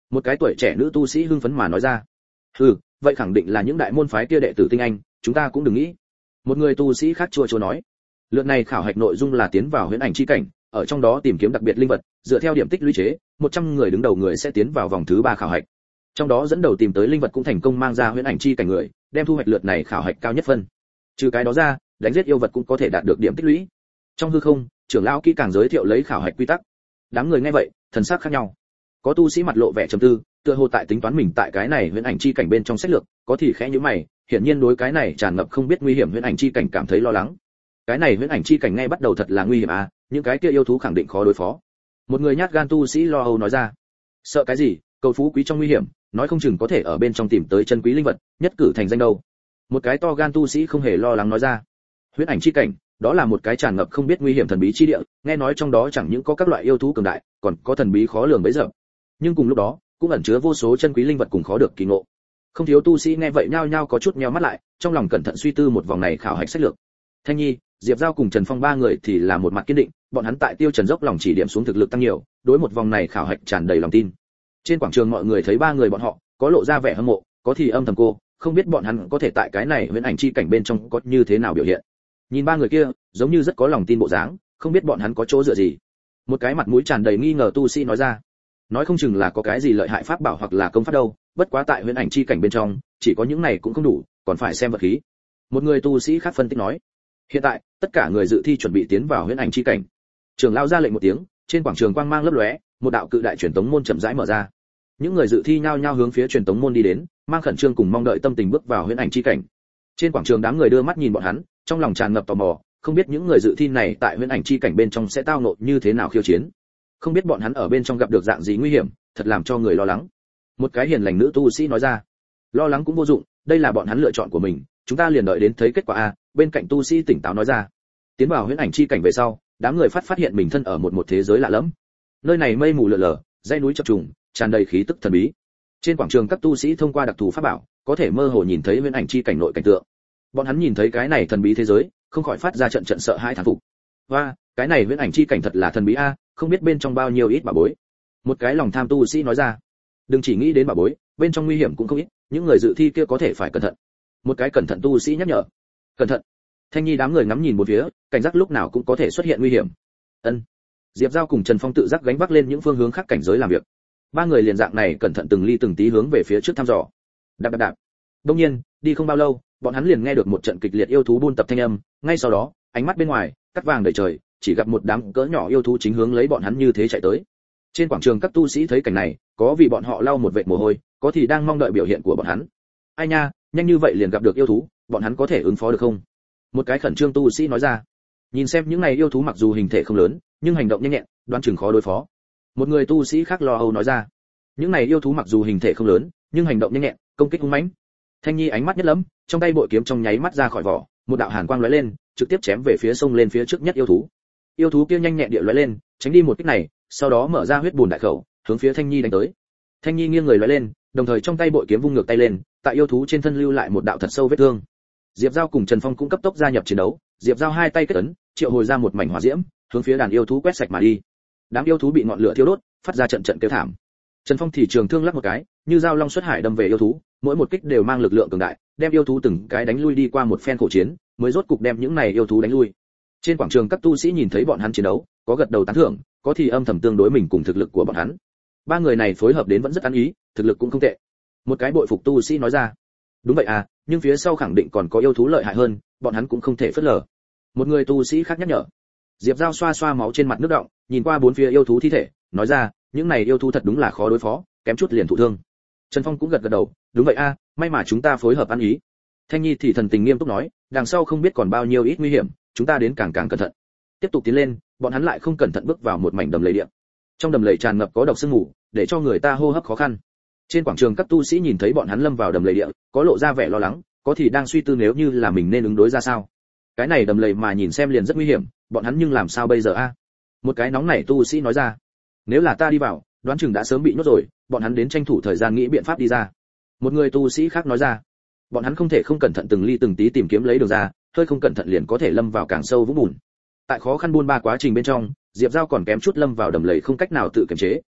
Một cái tuổi trẻ nữ tu sĩ hưng phấn mà nói ra. "Ừ, vậy khẳng định là những đại môn phái kia đệ tử tinh anh, chúng ta cũng đừng nghĩ." Một người tu sĩ khác chua chua nói. Lượt này khảo hạch nội dung là tiến vào huyễn ảnh chi cảnh, ở trong đó tìm kiếm đặc biệt linh vật, dựa theo điểm tích lũy chế, một trăm người đứng đầu người sẽ tiến vào vòng thứ ba khảo hạch. Trong đó dẫn đầu tìm tới linh vật cũng thành công mang ra huyễn ảnh chi cảnh người, đem thu hoạch lượt này khảo hạch cao nhất phân. Trừ cái đó ra, đánh giết yêu vật cũng có thể đạt được điểm tích lũy. Trong hư không, trưởng lão kỹ càng giới thiệu lấy khảo hạch quy tắc. Đám người nghe vậy, thần sắc khác nhau. Có tu sĩ mặt lộ vẻ trầm tư, tựa hồ tại tính toán mình tại cái này huyễn ảnh chi cảnh bên trong sách lược, có thì khẽ nhíu mày, hiển nhiên đối cái này tràn ngập không biết nguy hiểm huyễn ảnh chi cảnh cảm thấy lo lắng. Cái này huyễn ảnh chi cảnh ngay bắt đầu thật là nguy hiểm à, những cái kia yêu thú khẳng định khó đối phó. Một người nhát gan tu sĩ lo âu nói ra. Sợ cái gì, cầu phú quý trong nguy hiểm, nói không chừng có thể ở bên trong tìm tới chân quý linh vật, nhất cử thành danh đâu. Một cái to gan tu sĩ không hề lo lắng nói ra. Huyễn ảnh chi cảnh, đó là một cái tràn ngập không biết nguy hiểm thần bí chi địa, nghe nói trong đó chẳng những có các loại yêu thú cường đại, còn có thần bí khó lường bấy giờ. Nhưng cùng lúc đó, cũng ẩn chứa vô số chân quý linh vật cùng khó được kỳ ngộ. Không thiếu tu sĩ nghe vậy nhao nhao có chút nheo mắt lại, trong lòng cẩn thận suy tư một vòng này khảo hạch sách lược. Thanh Nhi, Diệp Giao cùng Trần Phong ba người thì là một mặt kiên định, bọn hắn tại Tiêu Trần dốc lòng chỉ điểm xuống thực lực tăng nhiều, đối một vòng này khảo hạch tràn đầy lòng tin. Trên quảng trường mọi người thấy ba người bọn họ, có lộ ra vẻ hâm mộ, có thì âm thầm cô, không biết bọn hắn có thể tại cái này huyễn ảnh chi cảnh bên trong có như thế nào biểu hiện. Nhìn ba người kia, giống như rất có lòng tin bộ dáng, không biết bọn hắn có chỗ dựa gì. Một cái mặt mũi tràn đầy nghi ngờ tu sĩ nói ra, nói không chừng là có cái gì lợi hại pháp bảo hoặc là công pháp đâu, bất quá tại huyễn ảnh chi cảnh bên trong, chỉ có những này cũng không đủ, còn phải xem vật khí. Một người tu sĩ khác phân tích nói, hiện tại tất cả người dự thi chuẩn bị tiến vào huyễn ảnh chi cảnh. Trưởng lão ra lệnh một tiếng, trên quảng trường quang mang lấp lóe, một đạo cự đại truyền tống môn chậm rãi mở ra. Những người dự thi nhao nhao hướng phía truyền tống môn đi đến, mang khẩn trương cùng mong đợi tâm tình bước vào huyễn ảnh chi cảnh. Trên quảng trường đám người đưa mắt nhìn bọn hắn, trong lòng tràn ngập tò mò, không biết những người dự thi này tại huyễn ảnh chi cảnh bên trong sẽ tao ngộ như thế nào khiêu chiến. Không biết bọn hắn ở bên trong gặp được dạng gì nguy hiểm, thật làm cho người lo lắng. Một cái hiền lành nữ tu sĩ nói ra, lo lắng cũng vô dụng, đây là bọn hắn lựa chọn của mình, chúng ta liền đợi đến thấy kết quả a. Bên cạnh tu sĩ tỉnh táo nói ra. Tiến vào huyễn ảnh chi cảnh về sau, đám người phát phát hiện mình thân ở một một thế giới lạ lẫm. Nơi này mây mù lờ lờ, dãy núi chập trùng, tràn đầy khí tức thần bí. Trên quảng trường các tu sĩ thông qua đặc thù pháp bảo, có thể mơ hồ nhìn thấy huyễn ảnh chi cảnh nội cảnh tượng. Bọn hắn nhìn thấy cái này thần bí thế giới, không khỏi phát ra trận trận sợ hãi thán phục. Và, cái này huyễn ảnh chi cảnh thật là thần bí a, không biết bên trong bao nhiêu ít bảo bối. Một cái lòng tham tu sĩ nói ra. Đừng chỉ nghĩ đến bảo bối, bên trong nguy hiểm cũng không ít, những người dự thi kia có thể phải cẩn thận. Một cái cẩn thận tu sĩ nhắc nhở. Cẩn thận. Thanh Nhi đám người ngắm nhìn một phía, cảnh giác lúc nào cũng có thể xuất hiện nguy hiểm. Ân. Diệp Giao cùng Trần Phong tự giác gánh vác lên những phương hướng khác cảnh giới làm việc. Ba người liền dạng này cẩn thận từng ly từng tí hướng về phía trước thăm dò. Đạp đạp đạp. Đương nhiên, đi không bao lâu, bọn hắn liền nghe được một trận kịch liệt yêu thú buôn tập thanh âm, ngay sau đó, ánh mắt bên ngoài, cắt vàng đầy trời, chỉ gặp một đám cỡ nhỏ yêu thú chính hướng lấy bọn hắn như thế chạy tới. Trên quảng trường các tu sĩ thấy cảnh này, có vì bọn họ lau một vệt mồ hôi, có thì đang mong đợi biểu hiện của bọn hắn. Ai nha, nhanh như vậy liền gặp được yêu thú, bọn hắn có thể ứng phó được không? Một cái khẩn trương tu sĩ nói ra. Nhìn xem những này yêu thú mặc dù hình thể không lớn, nhưng hành động nhanh nhẹn, đoán chừng khó đối phó. Một người tu sĩ khác lo âu nói ra. Những này yêu thú mặc dù hình thể không lớn, nhưng hành động nhanh nhẹn, công kích hung mãnh. Thanh Nhi ánh mắt nhất lắm, trong tay bội kiếm trong nháy mắt ra khỏi vỏ, một đạo hàn quang lóe lên, trực tiếp chém về phía sông lên phía trước nhất yêu thú. Yêu thú kia nhanh nhẹn địa lóe lên, tránh đi một kích này, sau đó mở ra huyết bùn đại khẩu, hướng phía Thanh Nhi đánh tới. Thanh Nhi nghiêng người lóe lên, đồng thời trong tay bội kiếm vung ngược tay lên, tại yêu thú trên thân lưu lại một đạo thật sâu vết thương. Diệp Giao cùng Trần Phong cũng cấp tốc gia nhập chiến đấu, Diệp Giao hai tay kết ấn, triệu hồi ra một mảnh hỏa diễm, hướng phía đàn yêu thú quét sạch mà đi. Đám yêu thú bị ngọn lửa thiêu đốt, phát ra trận trận kêu thảm. Trần Phong thì trường thương lắc một cái, như dao long xuất hải đâm về yêu thú, mỗi một kích đều mang lực lượng cường đại, đem yêu thú từng cái đánh lui đi qua một phen khổ chiến, mới rốt cục đem những này yêu thú đánh lui. Trên quảng trường các tu sĩ nhìn thấy bọn hắn chiến đấu, có gật đầu tán thưởng, có thì âm thầm tương đối mình cùng thực lực của bọn hắn. Ba người này phối hợp đến vẫn rất ăn ý, thực lực cũng không tệ. Một cái bội phục tu sĩ nói ra. Đúng vậy à, nhưng phía sau khẳng định còn có yêu thú lợi hại hơn, bọn hắn cũng không thể phớt lờ. Một người tu sĩ khác nhắc nhở. Diệp Giao xoa xoa máu trên mặt nước đọng, nhìn qua bốn phía yêu thú thi thể, nói ra, những này yêu thú thật đúng là khó đối phó, kém chút liền thụ thương. Trần Phong cũng gật gật đầu, đúng vậy a, à, may mà chúng ta phối hợp ăn ý. Thanh Nhi thì thần tình nghiêm túc nói, đằng sau không biết còn bao nhiêu ít nguy hiểm, chúng ta đến càng càng cẩn thận. Tiếp tục tiến lên, bọn hắn lại không cẩn thận bước vào một mảnh đầm lầy địa. Trong đầm lầy tràn ngập có độc sương mù, để cho người ta hô hấp khó khăn. Trên quảng trường các tu sĩ nhìn thấy bọn hắn lâm vào đầm lầy địa, có lộ ra vẻ lo lắng, có thì đang suy tư nếu như là mình nên ứng đối ra sao. Cái này đầm lầy mà nhìn xem liền rất nguy hiểm, bọn hắn nhưng làm sao bây giờ a? Một cái nóng nảy tu sĩ nói ra, nếu là ta đi vào, đoán chừng đã sớm bị nhốt rồi, bọn hắn đến tranh thủ thời gian nghĩ biện pháp đi ra. Một người tu sĩ khác nói ra, bọn hắn không thể không cẩn thận từng ly từng tí tìm kiếm lấy đường ra, hơi không cẩn thận liền có thể lâm vào càng sâu vũng bùn. Tại khó khăn buôn ba quá trình bên trong, Diệp Giao còn kém chút lâm vào đầm lầy không cách nào tự kiềm chế,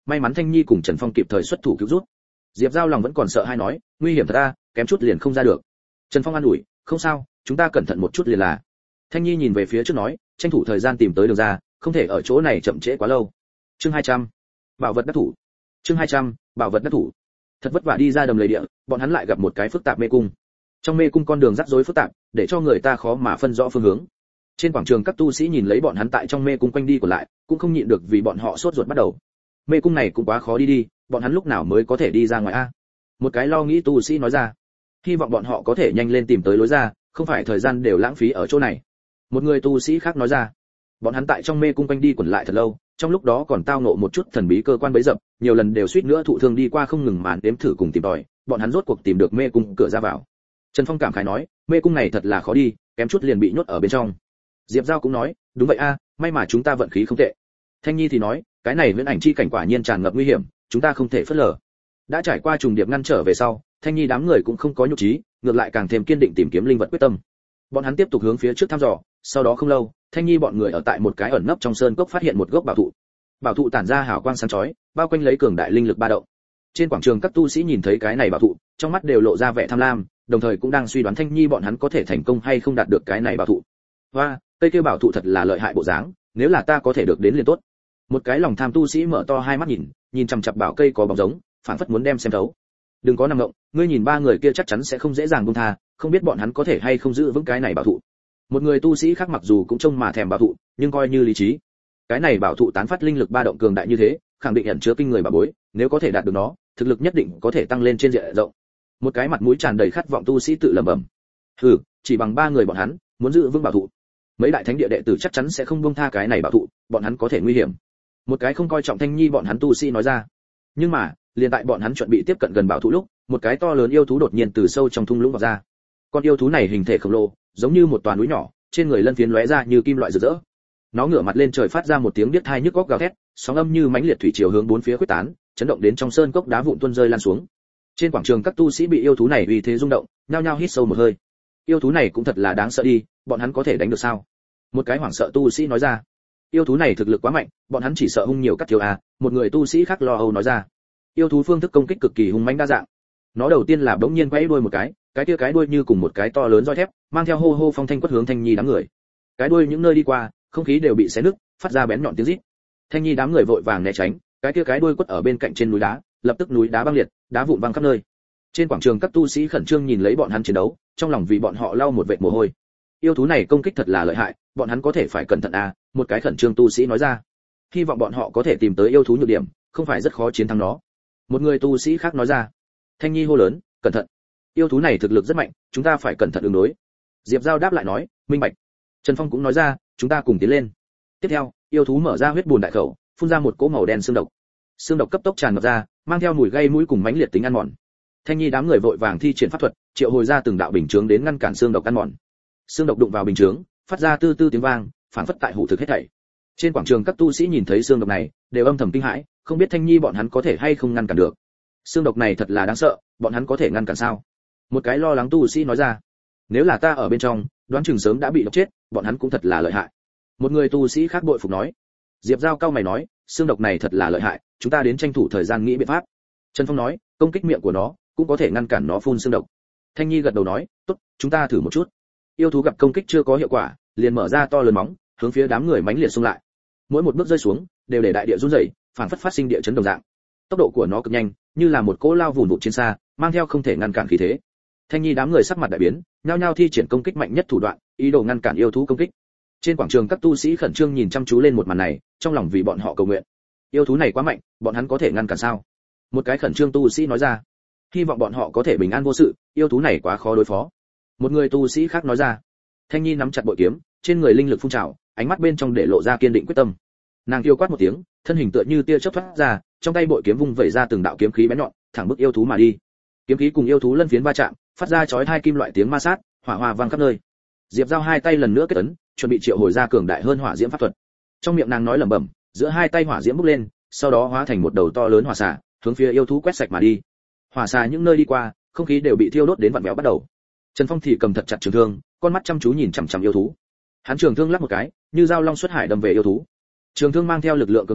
may mắn Thanh Nhi cùng Trần Phong kịp thời xuất thủ cứu rút. Diệp Giao lòng vẫn còn sợ hai nói, nguy hiểm thật a, kém chút liền không ra được. Trần Phong an ủi, không sao, chúng ta cẩn thận một chút liền là. Thanh Nhi nhìn về phía trước nói, tranh thủ thời gian tìm tới đường ra, không thể ở chỗ này chậm trễ quá lâu. Chương hai trăm, bảo vật đắc thủ. Chương hai trăm, bảo vật đắc thủ. Thật vất vả đi ra đầm lầy địa, bọn hắn lại gặp một cái phức tạp mê cung. Trong mê cung con đường rắc rối phức tạp, để cho người ta khó mà phân rõ phương hướng. Trên quảng trường các tu sĩ nhìn lấy bọn hắn tại trong mê cung quanh đi của lại, cũng không nhịn được vì bọn họ sốt ruột bắt đầu. Mê cung này cũng quá khó đi đi, bọn hắn lúc nào mới có thể đi ra ngoài a? Một cái lo nghĩ tu sĩ nói ra. Hy vọng bọn họ có thể nhanh lên tìm tới lối ra, không phải thời gian đều lãng phí ở chỗ này. Một người tu sĩ khác nói ra. Bọn hắn tại trong mê cung quanh đi quẩn lại thật lâu, trong lúc đó còn tao ngộ một chút thần bí cơ quan bấy dập, nhiều lần đều suýt nữa thụ thương đi qua không ngừng màn đếm thử cùng tìm tòi, bọn hắn rốt cuộc tìm được mê cung cửa ra vào. Trần Phong cảm khái nói, mê cung này thật là khó đi, kém chút liền bị nhốt ở bên trong. Diệp Giao cũng nói, đúng vậy a, may mà chúng ta vận khí không tệ. Thanh Nhi thì nói, cái này viễn ảnh chi cảnh quả nhiên tràn ngập nguy hiểm, chúng ta không thể phớt lờ. Đã trải qua trùng điệp ngăn trở về sau, Thanh Nhi đám người cũng không có nhục trí, ngược lại càng thêm kiên định tìm kiếm linh vật quyết tâm. Bọn hắn tiếp tục hướng phía trước thăm dò, sau đó không lâu, Thanh Nhi bọn người ở tại một cái ẩn nấp trong sơn cốc phát hiện một gốc bảo thụ. Bảo thụ tản ra hào quang sáng chói, bao quanh lấy cường đại linh lực ba động. Trên quảng trường các tu sĩ nhìn thấy cái này bảo thụ, trong mắt đều lộ ra vẻ tham lam, đồng thời cũng đang suy đoán Thanh Nhi bọn hắn có thể thành công hay không đạt được cái này bảo thụ. Hoa, cây kia bảo thụ thật là lợi hại bộ dáng, nếu là ta có thể được đến liền tốt. Một cái lòng tham tu sĩ mở to hai mắt nhìn, nhìn chằm chằm bảo cây có bóng giống, phản phất muốn đem xem thấu. Đừng có nằm ngộng, ngươi nhìn ba người kia chắc chắn sẽ không dễ dàng buông tha, không biết bọn hắn có thể hay không giữ vững cái này bảo thụ. Một người tu sĩ khác mặc dù cũng trông mà thèm bảo thụ, nhưng coi như lý trí. Cái này bảo thụ tán phát linh lực ba động cường đại như thế, khẳng định ẩn chứa kinh người bảo bối, nếu có thể đạt được nó, thực lực nhất định có thể tăng lên trên diện rộng. Một cái mặt mũi tràn đầy khát vọng tu sĩ tự lẩm bẩm. Hừ, chỉ bằng ba người bọn hắn, muốn giữ vững bảo thụ, mấy đại thánh địa đệ tử chắc chắn sẽ không buông tha cái này bảo thụ, bọn hắn có thể nguy hiểm. Một cái không coi trọng Thanh Nhi bọn hắn tu sĩ nói ra. Nhưng mà, liền tại bọn hắn chuẩn bị tiếp cận gần bảo thụ lúc, một cái to lớn yêu thú đột nhiên từ sâu trong thung lũng vọt ra. Con yêu thú này hình thể khổng lồ, giống như một tòa núi nhỏ, trên người lân phiến lóe ra như kim loại rực rỡ. Nó ngửa mặt lên trời phát ra một tiếng điếc tai nhức óc gào thét, sóng âm như mãnh liệt thủy triều hướng bốn phía khuếch tán, chấn động đến trong sơn cốc đá vụn tuôn rơi lan xuống. Trên quảng trường các tu sĩ bị yêu thú này uy thế rung động, nhao nhao hít sâu một hơi. Yêu thú này cũng thật là đáng sợ đi, bọn hắn có thể đánh được sao? Một cái hoảng sợ tu sĩ nói ra. Yêu thú này thực lực quá mạnh, bọn hắn chỉ sợ hung nhiều cắt thiếu à, một người tu sĩ khác lo âu nói ra. Yêu thú phương thức công kích cực kỳ hung mãnh đa dạng. Nó đầu tiên là bỗng nhiên quay đuôi một cái, cái kia cái đuôi như cùng một cái to lớn roi thép, mang theo hô hô phong thanh quất hướng Thanh Nhi đám người. Cái đuôi những nơi đi qua, không khí đều bị xé nứt, phát ra bén nhọn tiếng rít. Thanh Nhi đám người vội vàng né tránh, cái kia cái đuôi quất ở bên cạnh trên núi đá, lập tức núi đá băng liệt, đá vụn văng khắp nơi. Trên quảng trường các tu sĩ khẩn trương nhìn lấy bọn hắn chiến đấu, trong lòng vì bọn họ lau một vệt mồ hôi. Yêu thú này công kích thật là lợi hại, bọn hắn có thể phải cẩn thận à, một cái khẩn trương tu sĩ nói ra. Hy vọng bọn họ có thể tìm tới yêu thú nhược điểm, không phải rất khó chiến thắng nó. Một người tu sĩ khác nói ra. Thanh Nhi hô lớn, cẩn thận. Yêu thú này thực lực rất mạnh, chúng ta phải cẩn thận ứng đối. Diệp Giao đáp lại nói, minh bạch. Trần Phong cũng nói ra, chúng ta cùng tiến lên. Tiếp theo, yêu thú mở ra huyết bùn đại khẩu, phun ra một cỗ màu đen xương độc. Xương độc cấp tốc tràn ngập ra, mang theo mùi gây mũi cùng mãnh liệt tính ăn mòn. Thanh Nhi đám người vội vàng thi triển pháp thuật, triệu hồi ra từng đạo bình chướng đến ngăn cản xương độc ăn mòn. Xương độc đụng vào bình chướng, phát ra tư tư tiếng vang, phản phất tại hủ thực hết thảy. Trên quảng trường các tu sĩ nhìn thấy xương độc này, đều âm thầm kinh hãi, không biết Thanh Nhi bọn hắn có thể hay không ngăn cản được. Xương độc này thật là đáng sợ, bọn hắn có thể ngăn cản sao? Một cái lo lắng tu sĩ nói ra. Nếu là ta ở bên trong, đoán chừng sớm đã bị độc chết, bọn hắn cũng thật là lợi hại. Một người tu sĩ khác bội phục nói. Diệp Giao cao mày nói, xương độc này thật là lợi hại, chúng ta đến tranh thủ thời gian nghĩ biện pháp. Trần Phong nói, công kích miệng của nó cũng có thể ngăn cản nó phun xương độc. Thanh Nhi gật đầu nói, tốt, chúng ta thử một chút. Yêu thú gặp công kích chưa có hiệu quả, liền mở ra to lớn móng, hướng phía đám người mãnh liệt xung lại. Mỗi một bước rơi xuống, đều để đại địa rung rẩy, phản phất phát sinh địa chấn đồng dạng. Tốc độ của nó cực nhanh, như là một cỗ lao vụn vụt trên xa, mang theo không thể ngăn cản khí thế. Thanh Nhi đám người sắc mặt đại biến, nhao nhao thi triển công kích mạnh nhất thủ đoạn, ý đồ ngăn cản yêu thú công kích. Trên quảng trường các tu sĩ khẩn trương nhìn chăm chú lên một màn này, trong lòng vì bọn họ cầu nguyện. Yêu thú này quá mạnh, bọn hắn có thể ngăn cản sao? Một cái khẩn trương tu sĩ nói ra. Hy vọng bọn họ có thể bình an vô sự, yêu thú này quá khó đối phó. Một người tu sĩ khác nói ra. Thanh Nhi nắm chặt bội kiếm, trên người linh lực phun trào, ánh mắt bên trong để lộ ra kiên định quyết tâm. Nàng kêu quát một tiếng, thân hình tựa như tia chớp thoát ra, trong tay bội kiếm vung vẩy ra từng đạo kiếm khí bén nhọn, thẳng bức yêu thú mà đi. Kiếm khí cùng yêu thú lân phiến va chạm, phát ra chói tai kim loại tiếng ma sát, hỏa hoa vang khắp nơi. Diệp Giao hai tay lần nữa kết ấn, chuẩn bị triệu hồi ra cường đại hơn hỏa diễm pháp thuật. Trong miệng nàng nói lẩm bẩm, giữa hai tay hỏa diễm bốc lên, sau đó hóa thành một đầu to lớn hỏa xà, hướng phía yêu thú quét sạch mà đi. Hỏa xà những nơi đi qua, không khí đều bị thiêu đốt đến vặn vẹo bắt đầu. Trần Phong thì cầm thật chặt trường thương, con mắt chăm chú nhìn chằm chằm yêu thú. Hắn trường thương lắc một cái, như dao long xuất hải đâm về yêu thú. Trường thương mang theo lực lượng cường đại,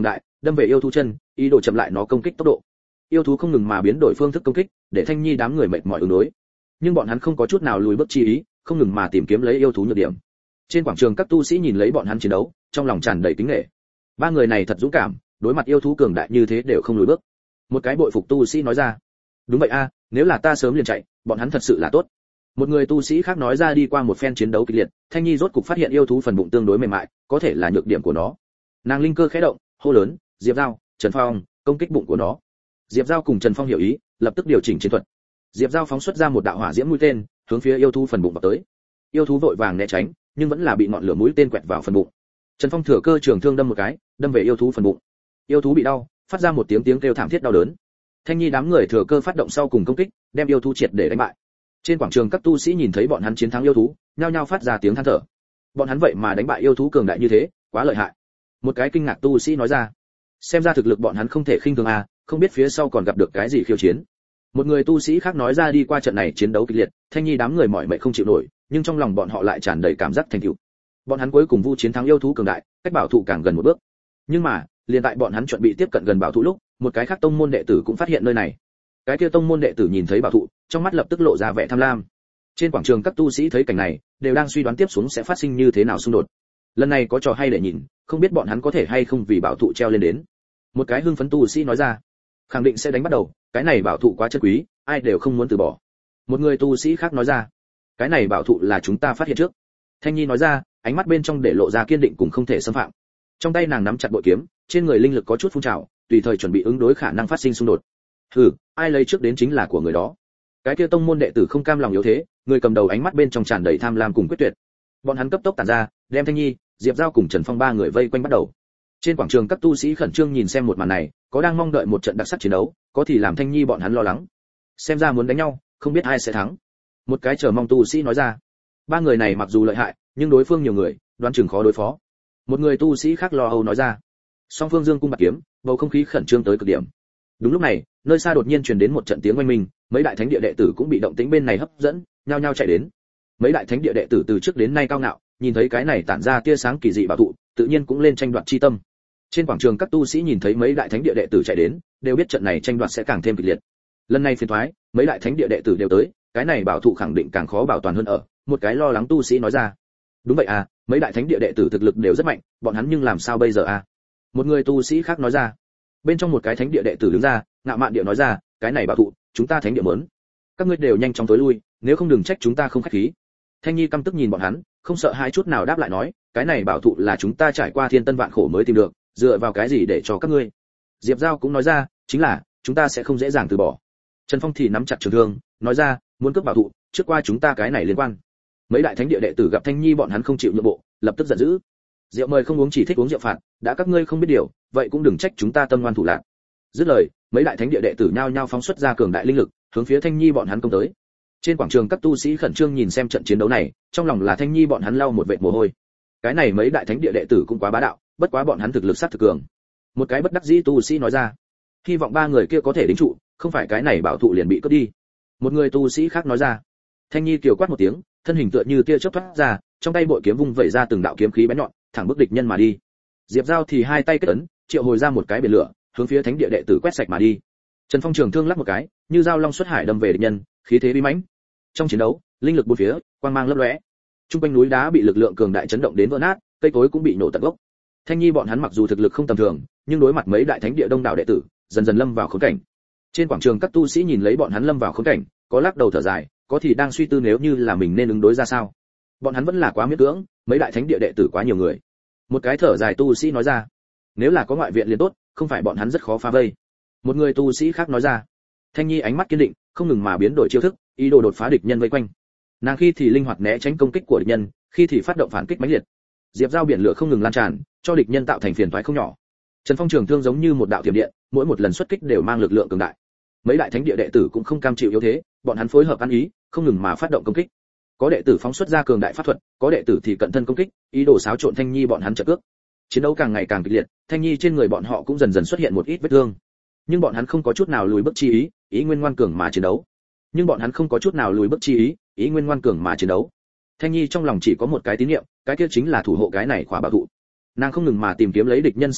đâm về yêu thú chân, ý đồ chậm lại nó công kích tốc độ. Yêu thú không ngừng mà biến đổi phương thức công kích, để Thanh Nhi đám người mệt mỏi ứng đối. Nhưng bọn hắn không có chút nào lùi bước chi ý, không ngừng mà tìm kiếm lấy yêu thú nhược điểm. Trên quảng trường các tu sĩ nhìn lấy bọn hắn chiến đấu, trong lòng tràn đầy kính nể. Ba người này thật dũng cảm, đối mặt yêu thú cường đại như thế đều không lùi bước. Một cái bội phục tu sĩ nói ra. Đúng vậy a, nếu là ta sớm liền chạy, bọn hắn thật sự là tốt. Một người tu sĩ khác nói ra đi qua một phen chiến đấu kịch liệt, Thanh Nhi rốt cục phát hiện yêu thú phần bụng tương đối mềm mại, có thể là nhược điểm của nó. Nàng linh cơ khẽ động, hô lớn, Diệp Giao, Trần Phong, công kích bụng của nó. Diệp Giao cùng Trần Phong hiểu ý, lập tức điều chỉnh chiến thuật. Diệp Giao phóng xuất ra một đạo hỏa diễm mũi tên, hướng phía yêu thú phần bụng vào tới. Yêu thú vội vàng né tránh, nhưng vẫn là bị ngọn lửa mũi tên quẹt vào phần bụng. Trần Phong thừa cơ trường thương đâm một cái, đâm về yêu thú phần bụng. Yêu thú bị đau, phát ra một tiếng tiếng kêu thảm thiết đau đớn. Thanh Nhi đám người thừa cơ phát động sau cùng công kích, đem yêu thú triệt để đánh bại. Trên quảng trường các tu sĩ nhìn thấy bọn hắn chiến thắng yêu thú, nhao nhao phát ra tiếng than thở. Bọn hắn vậy mà đánh bại yêu thú cường đại như thế, quá lợi hại. Một cái kinh ngạc tu sĩ nói ra, xem ra thực lực bọn hắn không thể khinh thường à, không biết phía sau còn gặp được cái gì khiêu chiến. Một người tu sĩ khác nói ra đi qua trận này chiến đấu kịch liệt, Thanh Nhi đám người mỏi mệt không chịu nổi, nhưng trong lòng bọn họ lại tràn đầy cảm giác thành tựu. Bọn hắn cuối cùng vu chiến thắng yêu thú cường đại, cách bảo thụ càng gần một bước. Nhưng mà, liền tại bọn hắn chuẩn bị tiếp cận gần bảo thụ lúc, một cái khác tông môn đệ tử cũng phát hiện nơi này. Cái kia tông môn đệ tử nhìn thấy bảo thụ, trong mắt lập tức lộ ra vẻ tham lam. Trên quảng trường các tu sĩ thấy cảnh này, đều đang suy đoán tiếp xuống sẽ phát sinh như thế nào xung đột. Lần này có trò hay để nhìn, không biết bọn hắn có thể hay không vì bảo thụ treo lên đến. Một cái hưng phấn tu sĩ nói ra, khẳng định sẽ đánh bắt đầu, cái này bảo thụ quá chân quý, ai đều không muốn từ bỏ. Một người tu sĩ khác nói ra, cái này bảo thụ là chúng ta phát hiện trước. Thanh Nhi nói ra, ánh mắt bên trong để lộ ra kiên định cùng không thể xâm phạm. Trong tay nàng nắm chặt bội kiếm, trên người linh lực có chút phun trào, tùy thời chuẩn bị ứng đối khả năng phát sinh xung đột. Hừ, ai lấy trước đến chính là của người đó. Cái kia tông môn đệ tử không cam lòng yếu thế, người cầm đầu ánh mắt bên trong tràn đầy tham lam cùng quyết tuyệt. Bọn hắn cấp tốc tản ra, đem Thanh Nhi, Diệp Giao cùng Trần Phong ba người vây quanh bắt đầu. Trên quảng trường các tu sĩ khẩn trương nhìn xem một màn này, có đang mong đợi một trận đặc sắc chiến đấu, có thì làm Thanh Nhi bọn hắn lo lắng. Xem ra muốn đánh nhau, không biết ai sẽ thắng. Một cái chờ mong tu sĩ nói ra, ba người này mặc dù lợi hại, nhưng đối phương nhiều người, đoán chừng khó đối phó. Một người tu sĩ khác lo âu nói ra, song phương dương cung bạc kiếm, bầu không khí khẩn trương tới cực điểm. Đúng lúc này, nơi xa đột nhiên truyền đến một trận tiếng oanh minh, mấy đại thánh địa đệ tử cũng bị động tĩnh bên này hấp dẫn, nhao nhao chạy đến. Mấy đại thánh địa đệ tử từ trước đến nay cao ngạo, nhìn thấy cái này tản ra tia sáng kỳ dị bảo thụ, tự nhiên cũng lên tranh đoạt chi tâm. Trên quảng trường các tu sĩ nhìn thấy mấy đại thánh địa đệ tử chạy đến, đều biết trận này tranh đoạt sẽ càng thêm kịch liệt. Lần này phiền toái, mấy đại thánh địa đệ tử đều tới, cái này bảo thụ khẳng định càng khó bảo toàn hơn ở, một cái lo lắng tu sĩ nói ra. Đúng vậy à, mấy đại thánh địa đệ tử thực lực đều rất mạnh, bọn hắn nhưng làm sao bây giờ à? Một người tu sĩ khác nói ra. Bên trong một cái thánh địa đệ tử đứng ra, ngạo mạn địa nói ra, cái này bảo thụ, chúng ta thánh địa muốn. Các ngươi đều nhanh chóng tối lui, nếu không đừng trách chúng ta không khách khí. Thanh Nhi căm tức nhìn bọn hắn, không sợ hai chút nào đáp lại nói, cái này bảo thụ là chúng ta trải qua thiên tân vạn khổ mới tìm được, dựa vào cái gì để cho các ngươi. Diệp Giao cũng nói ra, chính là, chúng ta sẽ không dễ dàng từ bỏ. Trần Phong thì nắm chặt trường thương, nói ra, muốn cướp bảo thụ, trước qua chúng ta cái này liên quan. Mấy đại thánh địa đệ tử gặp Thanh Nhi bọn hắn không chịu nhượng bộ, lập tức giận dữ. Rượu mời không uống chỉ thích uống rượu phạt, đã các ngươi không biết điều, vậy cũng đừng trách chúng ta tâm ngoan thủ lạn. Dứt lời, mấy đại thánh địa đệ tử nhao nhao phóng xuất ra cường đại linh lực, hướng phía Thanh Nhi bọn hắn công tới. Trên quảng trường các tu sĩ khẩn trương nhìn xem trận chiến đấu này, trong lòng là Thanh Nhi bọn hắn lau một vệt mồ hôi. Cái này mấy đại thánh địa đệ tử cũng quá bá đạo, bất quá bọn hắn thực lực sát thực cường. Một cái bất đắc dĩ tu sĩ nói ra, hy vọng ba người kia có thể đính trụ, không phải cái này bảo thụ liền bị cướp đi. Một người tu sĩ khác nói ra. Thanh Nhi kiều quát một tiếng, thân hình tựa như tia chớp thoát ra, trong tay bội kiếm vung vẩy ra từng đạo kiếm khí bén nhọn, thẳng bước địch nhân mà đi. Diệp Giao thì hai tay kết ấn, triệu hồi ra một cái biển lửa, hướng phía thánh địa đệ tử quét sạch mà đi. Trần Phong trường thương lắc một cái, như dao long xuất hải đâm về địch nhân, khí thế uy mãnh. Trong chiến đấu, linh lực bốn phía, quang mang lấp lóe. Trung quanh núi đá bị lực lượng cường đại chấn động đến vỡ nát, cây cối cũng bị nổ tận gốc. Thanh Nhi bọn hắn mặc dù thực lực không tầm thường, nhưng đối mặt mấy đại thánh địa đông đảo đệ tử, dần dần lâm vào khốn cảnh. Trên quảng trường các tu sĩ nhìn lấy bọn hắn lâm vào khốn cảnh, có lắc đầu thở dài, có thì đang suy tư nếu như là mình nên ứng đối ra sao. Bọn hắn vẫn là quá miễn cưỡng, mấy đại thánh địa đệ tử quá nhiều người. Một cái thở dài tu sĩ nói ra, nếu là có ngoại viện liền tốt, không phải bọn hắn rất khó phá vây. Một người tu sĩ khác nói ra. Thanh Nhi ánh mắt kiên định, không ngừng mà biến đổi chiêu thức, ý đồ đột phá địch nhân vây quanh. Nàng khi thì linh hoạt né tránh công kích của địch nhân, khi thì phát động phản kích mãnh liệt. Diệp Giao biển lửa không ngừng lan tràn, cho địch nhân tạo thành phiền toái không nhỏ. Trần Phong trường thương giống như một đạo tiềm điện, mỗi một lần xuất kích đều mang lực lượng cường đại. Mấy đại thánh địa đệ tử cũng không cam chịu yếu thế, bọn hắn phối hợp ăn ý, không ngừng mà phát động công kích. Có đệ tử phóng xuất ra cường đại pháp thuật, có đệ tử thì cận thân công kích, ý đồ xáo trộn Thanh Nhi bọn hắn trận cước. Chiến đấu càng ngày càng kịch liệt, Thanh Nhi trên người bọn họ cũng dần dần xuất hiện một ít vết thương. Nhưng bọn hắn không có chút nào lùi bước chi ý, ý nguyên ngoan cường mà chiến đấu. Nhưng bọn hắn không có chút nào lùi bước chi ý, ý nguyên ngoan cường mà chiến đấu. Thanh Nhi trong lòng chỉ có một cái tín niệm, cái kia chính là thủ hộ cái này khóa bảo thụ. Nàng không ngừng mà tìm kiếm lấy địch nhân sơ hở,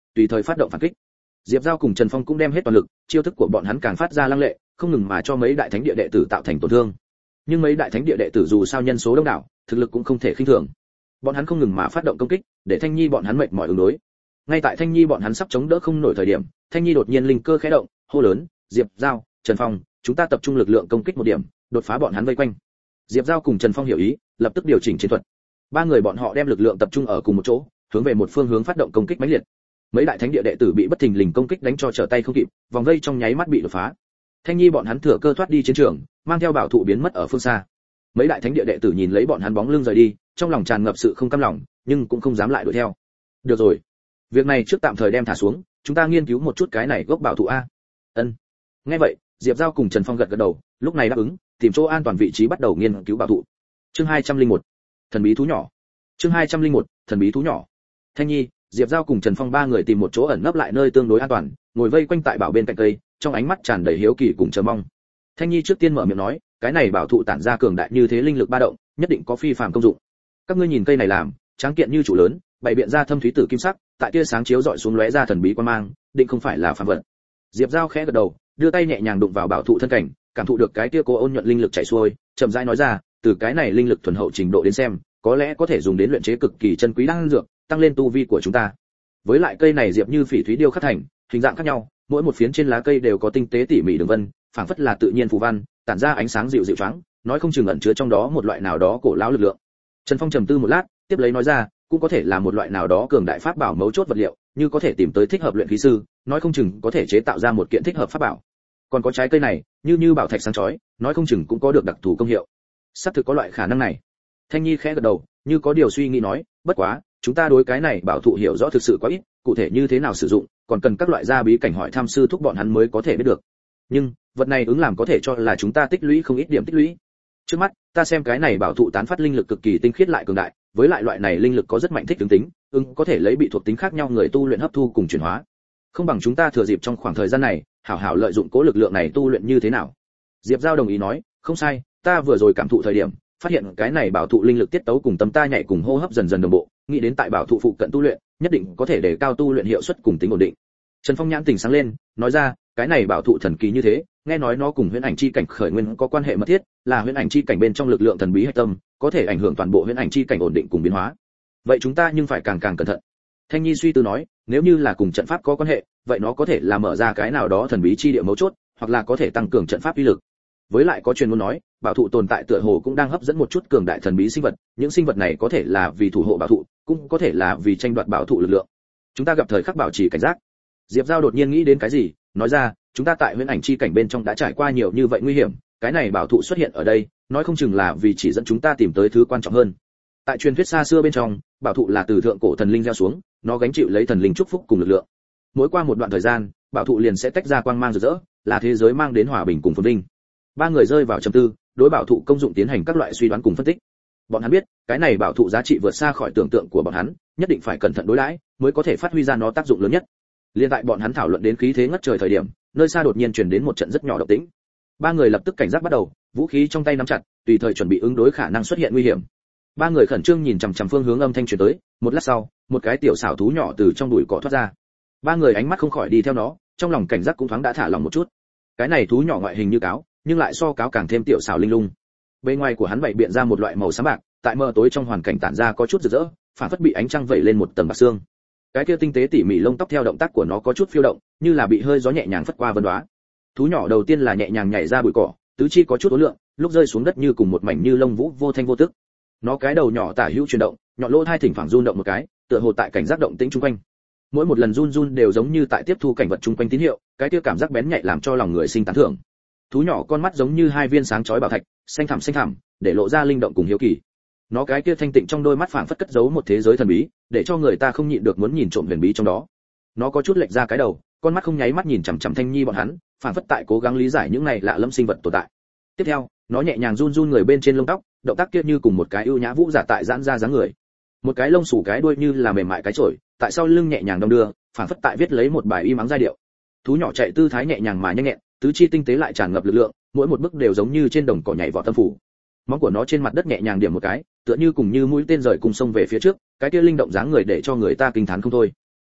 tùy thời phát động phản kích. Diệp Giao cùng Trần Phong cũng đem hết toàn lực, chiêu thức của bọn hắn càng phát ra lăng lệ, không ngừng mà cho mấy đại thánh địa đệ tử tạo thành tổn thương. Nhưng mấy đại thánh địa đệ tử dù sao nhân số đông đảo, thực lực cũng không thể khinh thường. Bọn hắn không ngừng mà phát động công kích, để Thanh Nhi bọn hắn mệt mỏi ứng đối. Ngay tại Thanh Nhi bọn hắn sắp chống đỡ không nổi thời điểm, Thanh Nhi đột nhiên linh cơ khẽ động, hô lớn, "Diệp Giao, Trần Phong, chúng ta tập trung lực lượng công kích một điểm, đột phá bọn hắn vây quanh." Diệp Giao cùng Trần Phong hiểu ý, lập tức điều chỉnh chiến thuật. Ba người bọn họ đem lực lượng tập trung ở cùng một chỗ, hướng về một phương hướng phát động công kích mãnh liệt. Mấy đại thánh địa đệ tử bị bất thình lình công kích đánh cho trở tay không kịp, vòng vây trong nháy mắt bị đột phá. Thanh Nhi bọn hắn thừa cơ thoát đi chiến trường, mang theo bảo thụ biến mất ở phương xa. Mấy đại thánh địa đệ tử nhìn lấy bọn hắn bóng lưng rời đi, trong lòng tràn ngập sự không cam lòng, nhưng cũng không dám lại đuổi theo. Được rồi, việc này trước tạm thời đem thả xuống, chúng ta nghiên cứu một chút cái này gốc bảo thụ a. Ân. Nghe vậy, Diệp Giao cùng Trần Phong gật gật đầu, lúc này đáp ứng, tìm chỗ an toàn vị trí bắt đầu nghiên cứu bảo thụ. Chương hai trăm lẻ một, thần bí thú nhỏ. Chương hai trăm lẻ một, thần bí thú nhỏ. Thanh Nhi, Diệp Giao cùng Trần Phong ba người tìm một chỗ ẩn nấp lại nơi tương đối an toàn, ngồi vây quanh tại bảo bên cạnh cây, trong ánh mắt tràn đầy hiếu kỳ cùng chờ mong. Thanh Nhi trước tiên mở miệng nói, cái này bảo thụ tản ra cường đại như thế linh lực ba động, nhất định có phi phàm công dụng. Các ngươi nhìn cây này làm, tráng kiện như trụ lớn, bày biện ra thâm thúy tử kim sắc, tại tia sáng chiếu rọi xuống lóe ra thần bí quan mang, định không phải là phàm vật. Diệp Giao khẽ gật đầu, đưa tay nhẹ nhàng đụng vào bảo thụ thân cảnh, cảm thụ được cái tia cô ôn nhuận linh lực chảy xuôi, chậm rãi nói ra, từ cái này linh lực thuần hậu trình độ đến xem, có lẽ có thể dùng đến luyện chế cực kỳ chân quý đan dược, tăng lên tu vi của chúng ta. Với lại cây này diệp như phỉ thúy điêu khắc thành, hình dạng khác nhau, mỗi một phiến trên lá cây đều có tinh tế tỉ mỉ đường vân, phảng phất là tự nhiên phù văn, tản ra ánh sáng dịu dịu choáng, nói không chừng ẩn chứa trong đó một loại nào đó cổ lão lực lượng. Trần Phong trầm tư một lát, tiếp lấy nói ra, cũng có thể là một loại nào đó cường đại pháp bảo mấu chốt vật liệu, như có thể tìm tới thích hợp luyện khí sư, nói không chừng có thể chế tạo ra một kiện thích hợp pháp bảo. Còn có trái cây này, như như bảo thạch sáng chói, nói không chừng cũng có được đặc thù công hiệu. Sắp thực có loại khả năng này. Thanh Nhi khẽ gật đầu, như có điều suy nghĩ nói, bất quá, chúng ta đối cái này bảo thụ hiểu rõ thực sự quá ít, cụ thể như thế nào sử dụng, còn cần các loại gia bí cảnh hỏi tham sư thúc bọn hắn mới có thể biết được. Nhưng, vật này ứng làm có thể cho là chúng ta tích lũy không ít điểm tích lũy. Trước mắt, ta xem cái này bảo thụ tán phát linh lực cực kỳ tinh khiết lại cường đại, với lại loại này linh lực có rất mạnh thích ứng tính, ứng có thể lấy bị thuộc tính khác nhau người tu luyện hấp thu cùng chuyển hóa. Không bằng chúng ta thừa dịp trong khoảng thời gian này, hảo hảo lợi dụng cố lực lượng này tu luyện như thế nào. Diệp Giao đồng ý nói, không sai, ta vừa rồi cảm thụ thời điểm, phát hiện cái này bảo thụ linh lực tiết tấu cùng tâm ta nhảy cùng hô hấp dần dần đồng bộ, nghĩ đến tại bảo thụ phụ cận tu luyện, nhất định có thể để cao tu luyện hiệu suất cùng tính ổn định. Trần Phong nhãn tỉnh sáng lên, nói ra, cái này bảo thụ thần kỳ như thế, nghe nói nó cùng huyễn ảnh chi cảnh khởi nguyên có quan hệ mật thiết, là huyễn ảnh chi cảnh bên trong lực lượng thần bí hay tâm, có thể ảnh hưởng toàn bộ huyễn ảnh chi cảnh ổn định cùng biến hóa. Vậy chúng ta nhưng phải càng càng cẩn thận. Thanh Nhi suy tư nói, nếu như là cùng trận pháp có quan hệ, vậy nó có thể là mở ra cái nào đó thần bí chi địa mấu chốt, hoặc là có thể tăng cường trận pháp uy lực. Với lại có truyền ngôn nói, bảo thụ tồn tại tựa hồ cũng đang hấp dẫn một chút cường đại thần bí sinh vật, những sinh vật này có thể là vì thủ hộ bảo thụ, cũng có thể là vì tranh đoạt bảo thụ lực lượng. Chúng ta gặp thời khắc bảo trì cảnh giác. Diệp Giao đột nhiên nghĩ đến cái gì, nói ra, chúng ta tại huyễn ảnh chi cảnh bên trong đã trải qua nhiều như vậy nguy hiểm, cái này bảo thụ xuất hiện ở đây, nói không chừng là vì chỉ dẫn chúng ta tìm tới thứ quan trọng hơn. Tại truyền thuyết xa xưa bên trong, bảo thụ là từ thượng cổ thần linh gieo xuống, nó gánh chịu lấy thần linh chúc phúc cùng lực lượng. Mỗi qua một đoạn thời gian, bảo thụ liền sẽ tách ra quang mang rực rỡ, là thế giới mang đến hòa bình cùng phồn vinh. Ba người rơi vào trầm tư, đối bảo thụ công dụng tiến hành các loại suy đoán cùng phân tích. Bọn hắn biết, cái này bảo thụ giá trị vượt xa khỏi tưởng tượng của bọn hắn, nhất định phải cẩn thận đối đãi, mới có thể phát huy ra nó tác dụng lớn nhất. Liên tại bọn hắn thảo luận đến khí thế ngất trời thời điểm, nơi xa đột nhiên truyền đến một trận rất nhỏ động tĩnh. Ba người lập tức cảnh giác bắt đầu, vũ khí trong tay nắm chặt, tùy thời chuẩn bị ứng đối khả năng xuất hiện nguy hiểm. Ba người khẩn trương nhìn chằm chằm phương hướng âm thanh truyền tới, một lát sau, một cái tiểu xảo thú nhỏ từ trong bụi cỏ thoát ra. Ba người ánh mắt không khỏi đi theo nó, trong lòng cảnh giác cũng thoáng đã thả lòng một chút. Cái này thú nhỏ ngoại hình như cáo, nhưng lại so cáo càng thêm tiểu xảo linh lung. Bên ngoài của hắn bày biện ra một loại màu xám bạc, tại mờ tối trong hoàn cảnh tản ra có chút rực rỡ, phản phất bị ánh trăng vẩy lên một tầng bạc xương. Cái kia tinh tế tỉ mỉ lông tóc theo động tác của nó có chút phiêu động, như là bị hơi gió nhẹ nhàng phất qua vân đóa. Thú nhỏ đầu tiên là nhẹ nhàng nhảy ra bụi cỏ, tứ chi có chút uốn lượn, lúc rơi xuống đất như cùng một mảnh như lông vũ vô thanh vô tức. Nó cái đầu nhỏ tả hữu chuyển động, nhọn lỗ hai thỉnh thoảng run động một cái, tựa hồ tại cảnh giác động tĩnh xung quanh. Mỗi một lần run run đều giống như tại tiếp thu cảnh vật xung quanh tín hiệu, cái kia cảm giác bén nhạy làm cho lòng người sinh tán thưởng. Thú nhỏ con mắt giống như hai viên sáng chói bảo thạch, xanh thẳm xanh thẳm, để lộ ra linh động cùng hiếu kỳ. Nó cái kia thanh tịnh trong đôi mắt phảng phất cất giấu một thế giới thần bí, để cho người ta không nhịn được muốn nhìn trộm huyền bí trong đó. Nó có chút lệch ra cái đầu, con mắt không nháy mắt nhìn chằm chằm Thanh Nhi bọn hắn, phảng phất tại cố gắng lý giải những này lạ lẫm sinh vật tồn tại. Tiếp theo, nó nhẹ nhàng run run người bên trên lông tóc, động tác kia như cùng một cái ưu nhã vũ giả tại giãn ra dáng người. Một cái lông xù cái đuôi như là mềm mại cái chổi, tại sau lưng nhẹ nhàng đong đưa, phảng phất tại viết lấy một bài y mắng giai điệu. Thú nhỏ chạy tư thái nhẹ nhàng mà nhanh nhẹn, tứ chi tinh tế lại tràn ngập lực lượng, mỗi một bước đều giống như trên đồng cỏ nhảy vọt tâm phủ. Móng của nó trên mặt đất nhẹ nhàng điểm một cái, tựa như cùng như mũi tên rời cùng sông về phía trước, cái kia linh động dáng người để cho người ta kinh thán không thôi.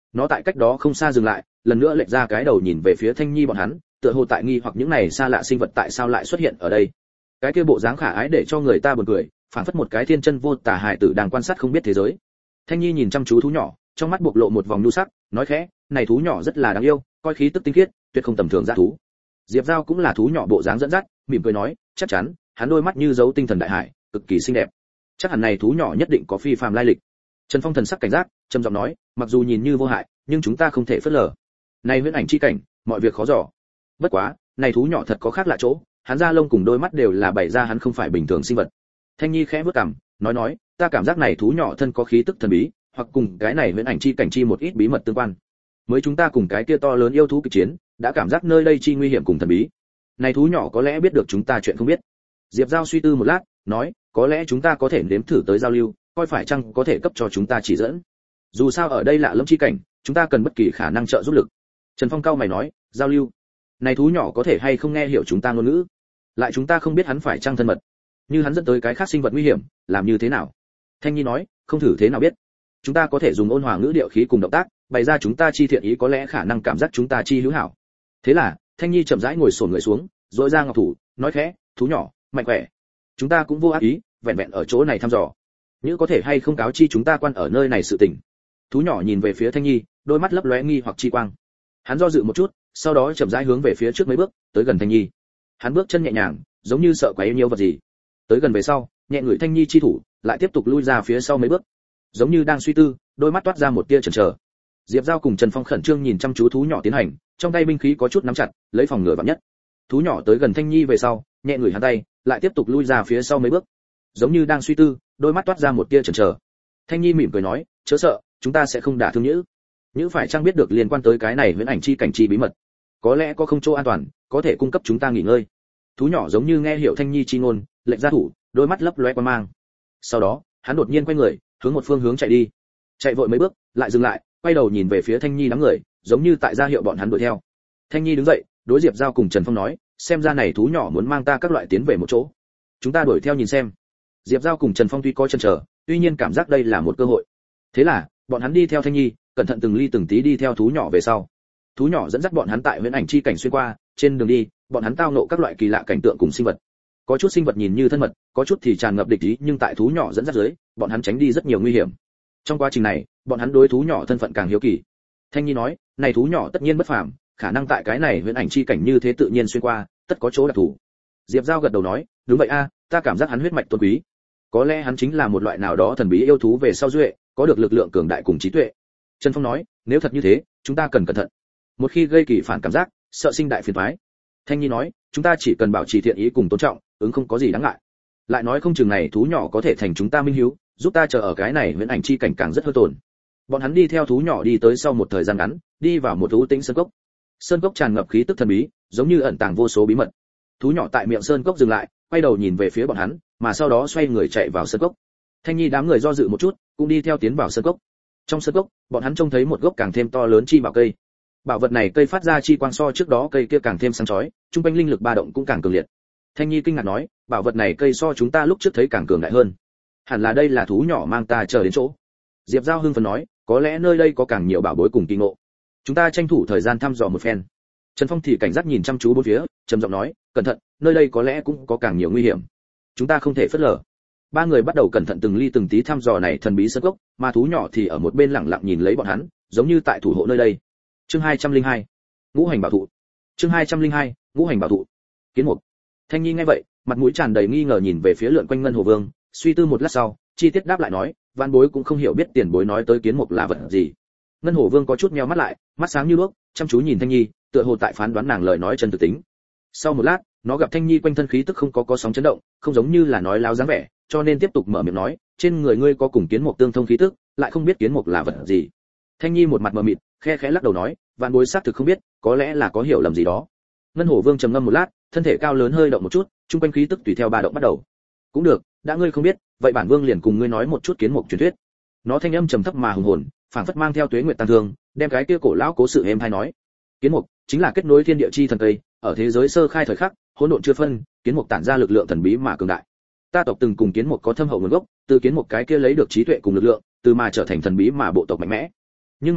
Nó tại cách đó không xa dừng lại, lần nữa lệch ra cái đầu nhìn về phía Thanh Nhi bọn hắn, tựa hồ tại nghi hoặc những này xa lạ sinh vật tại sao lại xuất hiện ở đây. Cái kia bộ dáng khả ái để cho người ta buồn cười, phảng phất một cái thiên chân vô tà hài tử đang quan sát không biết thế giới. Thanh Nhi nhìn chăm chú thú nhỏ, trong mắt bộc lộ một vòng nhu sắc, nói khẽ, này thú nhỏ rất là đáng yêu, coi khí tức tinh khiết, tuyệt không tầm thường dã thú. Diệp Giao cũng là thú nhỏ bộ dáng dẫn dắt, mỉm cười nói, chắc chắn, hắn đôi mắt như dấu tinh thần đại hải, cực kỳ xinh đẹp. Chắc hẳn này thú nhỏ nhất định có phi phàm lai lịch. Trần Phong thần sắc cảnh giác, trầm giọng nói, mặc dù nhìn như vô hại, nhưng chúng ta không thể phớt lờ. Này huyễn ảnh chi cảnh, mọi việc khó dò. Bất quá, này thú nhỏ thật có khác lạ chỗ, hắn da lông cùng đôi mắt đều là bày ra hắn không phải bình thường sinh vật. Thanh Nhi khẽ bước cằm, nói nói, ta cảm giác này thú nhỏ thân có khí tức thần bí, hoặc cùng cái này huyễn ảnh chi cảnh chi một ít bí mật tương quan. Mới chúng ta cùng cái kia to lớn yêu thú kịch chiến, đã cảm giác nơi đây chi nguy hiểm cùng thần bí. Này thú nhỏ có lẽ biết được chúng ta chuyện không biết. Diệp Giao suy tư một lát, nói, có lẽ chúng ta có thể nếm thử tới giao lưu, coi phải chăng có thể cấp cho chúng ta chỉ dẫn. Dù sao ở đây lạ lẫm chi cảnh, chúng ta cần bất kỳ khả năng trợ giúp lực. Trần Phong cao mày nói, giao lưu. Này thú nhỏ có thể hay không nghe hiểu chúng ta ngôn ngữ? Lại chúng ta không biết hắn phải chăng thân mật. Như hắn dẫn tới cái khác sinh vật nguy hiểm, làm như thế nào? Thanh Nhi nói, không thử thế nào biết. Chúng ta có thể dùng ôn hòa ngữ điệu khí cùng động tác, bày ra chúng ta chi thiện ý có lẽ khả năng cảm giác chúng ta chi hữu hảo. Thế là, Thanh Nhi chậm rãi ngồi xổm người xuống, rũa ra ngọc thủ, nói khẽ, thú nhỏ, mạnh khỏe. Chúng ta cũng vô ác ý, vẹn vẹn ở chỗ này thăm dò. Như có thể hay không cáo chi chúng ta quan ở nơi này sự tình. Thú nhỏ nhìn về phía Thanh Nhi, đôi mắt lấp lóe nghi hoặc chi quang. Hắn do dự một chút, sau đó chậm rãi hướng về phía trước mấy bước, tới gần Thanh Nhi. Hắn bước chân nhẹ nhàng, giống như sợ quấy nhiễu vật gì. Tới gần về sau, nhẹ ngửi Thanh Nhi chi thủ, lại tiếp tục lui ra phía sau mấy bước, giống như đang suy tư, đôi mắt toát ra một tia chần chờ. Diệp Giao cùng Trần Phong khẩn trương nhìn chăm chú thú nhỏ tiến hành, trong tay binh khí có chút nắm chặt, lấy phòng ngừa vạn nhất. Thú nhỏ tới gần Thanh Nhi về sau, nhẹ ngửi hắn tay, lại tiếp tục lui ra phía sau mấy bước, giống như đang suy tư, đôi mắt toát ra một tia chần chờ. Thanh Nhi mỉm cười nói, chớ sợ, chúng ta sẽ không đả thương Nhữ. Nhữ phải chăng biết được liên quan tới cái này huyễn ảnh chi cảnh chi bí mật, có lẽ có không chỗ an toàn, có thể cung cấp chúng ta nghỉ ngơi. Thú nhỏ giống như nghe hiểu Thanh Nhi chi ngôn, lệnh ra thủ, đôi mắt lấp lóe quan mang. Sau đó, hắn đột nhiên quay người, hướng một phương hướng chạy đi. Chạy vội mấy bước, lại dừng lại, quay đầu nhìn về phía Thanh Nhi đám người, giống như tại ra hiệu bọn hắn đuổi theo. Thanh Nhi đứng dậy, đối Diệp Giao cùng Trần Phong nói, xem ra này thú nhỏ muốn mang ta các loại tiến về một chỗ. Chúng ta đuổi theo nhìn xem. Diệp Giao cùng Trần Phong tuy có chần chờ, tuy nhiên cảm giác đây là một cơ hội. Thế là, bọn hắn đi theo Thanh Nhi, cẩn thận từng ly từng tí đi theo thú nhỏ về sau. Thú nhỏ dẫn dắt bọn hắn tại huyễn ảnh chi cảnh xuyên qua, trên đường đi, bọn hắn tao ngộ các loại kỳ lạ cảnh tượng cùng sinh vật. Có chút sinh vật nhìn như thân mật, có chút thì tràn ngập địch ý, nhưng tại thú nhỏ dẫn dắt dưới, bọn hắn tránh đi rất nhiều nguy hiểm. Trong quá trình này, bọn hắn đối thú nhỏ thân phận càng hiếu kỳ. Thanh Nhi nói, này thú nhỏ tất nhiên bất phàm, khả năng tại cái này huyễn ảnh chi cảnh như thế tự nhiên xuyên qua, tất có chỗ đặc thù. Diệp Giao gật đầu nói, đúng vậy a, ta cảm giác hắn huyết mạch tôn quý. Có lẽ hắn chính là một loại nào đó thần bí yêu thú về sau duệ, có được lực lượng cường đại cùng trí tuệ. Trần Phong nói, nếu thật như thế, chúng ta cần cẩn thận. Một khi gây kỳ phản cảm giác, sợ sinh đại phiền toái. Thanh Nhi nói, chúng ta chỉ cần bảo trì thiện ý cùng tôn trọng, ứng không có gì đáng ngại. Lại nói không chừng này thú nhỏ có thể thành chúng ta minh hiếu, giúp ta chờ ở cái này huyễn ảnh chi cảnh càng rất hơi tổn. Bọn hắn đi theo thú nhỏ đi tới sau một thời gian ngắn, đi vào một thú tĩnh sơn cốc. Sơn cốc tràn ngập khí tức thần bí, giống như ẩn tàng vô số bí mật. Thú nhỏ tại miệng sơn cốc dừng lại, quay đầu nhìn về phía bọn hắn, mà sau đó xoay người chạy vào sơn cốc. Thanh Nhi đám người do dự một chút, cũng đi theo tiến vào sơn cốc. Trong sơn cốc, bọn hắn trông thấy một gốc càng thêm to lớn chi bảo cây. Bảo vật này cây phát ra chi quang so trước đó cây kia càng thêm sáng chói, trung quanh linh lực ba động cũng càng cường liệt. Thanh Nhi kinh ngạc nói, bảo vật này cây so chúng ta lúc trước thấy càng cường đại hơn. Hẳn là đây là thú nhỏ mang ta chờ đến chỗ. Diệp Giao hưng phấn nói, có lẽ nơi đây có càng nhiều bảo bối cùng kỳ ngộ. Chúng ta tranh thủ thời gian thăm dò một phen. Trần Phong thì cảnh giác nhìn chăm chú bốn phía, trầm giọng nói, cẩn thận, nơi đây có lẽ cũng có càng nhiều nguy hiểm. Chúng ta không thể phớt lờ. Ba người bắt đầu cẩn thận từng ly từng tí thăm dò này thần bí sơn cốc, mà thú nhỏ thì ở một bên lặng lặng nhìn lấy bọn hắn, giống như tại thủ hộ nơi đây. Chương hai trăm lẻ hai, Ngũ hành bảo thụ. Chương hai trăm lẻ hai, Ngũ hành bảo thụ. Kiến Mục. Thanh Nhi nghe vậy, mặt mũi tràn đầy nghi ngờ nhìn về phía lượn quanh Ngân Hồ Vương, suy tư một lát sau, chi tiết đáp lại nói, Vạn Bối cũng không hiểu biết tiền bối nói tới Kiến Mục là vật gì. Ngân Hồ Vương có chút nheo mắt lại, mắt sáng như đuốc, chăm chú nhìn Thanh Nhi, tựa hồ tại phán đoán nàng lời nói chân thực tính. Sau một lát, nó gặp Thanh Nhi quanh thân khí tức không có có sóng chấn động, không giống như là nói láo dáng vẻ, cho nên tiếp tục mở miệng nói, trên người ngươi có cùng Kiến Mục tương thông khí tức, lại không biết Kiến Mục là vật gì. Thanh Nhi một mặt mờ mịt, khe khẽ lắc đầu nói, Vạn Bối xác thực không biết, có lẽ là có hiểu lầm gì đó. Ngân Hổ Vương trầm ngâm một lát, thân thể cao lớn hơi động một chút, trung quanh khí tức tùy theo ba động bắt đầu. Cũng được, đã ngươi không biết, vậy bản vương liền cùng ngươi nói một chút Kiến Mục truyền thuyết. Nó thanh âm trầm thấp mà hùng hồn, phảng phất mang theo tuế nguyệt tăng thương, đem cái kia cổ lão cố sự êm hay nói. Kiến Mục chính là kết nối thiên địa chi thần cây, ở thế giới sơ khai thời khắc, hỗn độn chưa phân, Kiến Mục tản ra lực lượng thần bí mà cường đại. Ta tộc từng cùng Kiến Mục có thâm hậu nguồn gốc, từ Kiến Mục cái kia lấy được trí tuệ cùng lực lượng, từ mà trở thành thần bí mà bộ tộc mạnh mẽ. Nhưng mà,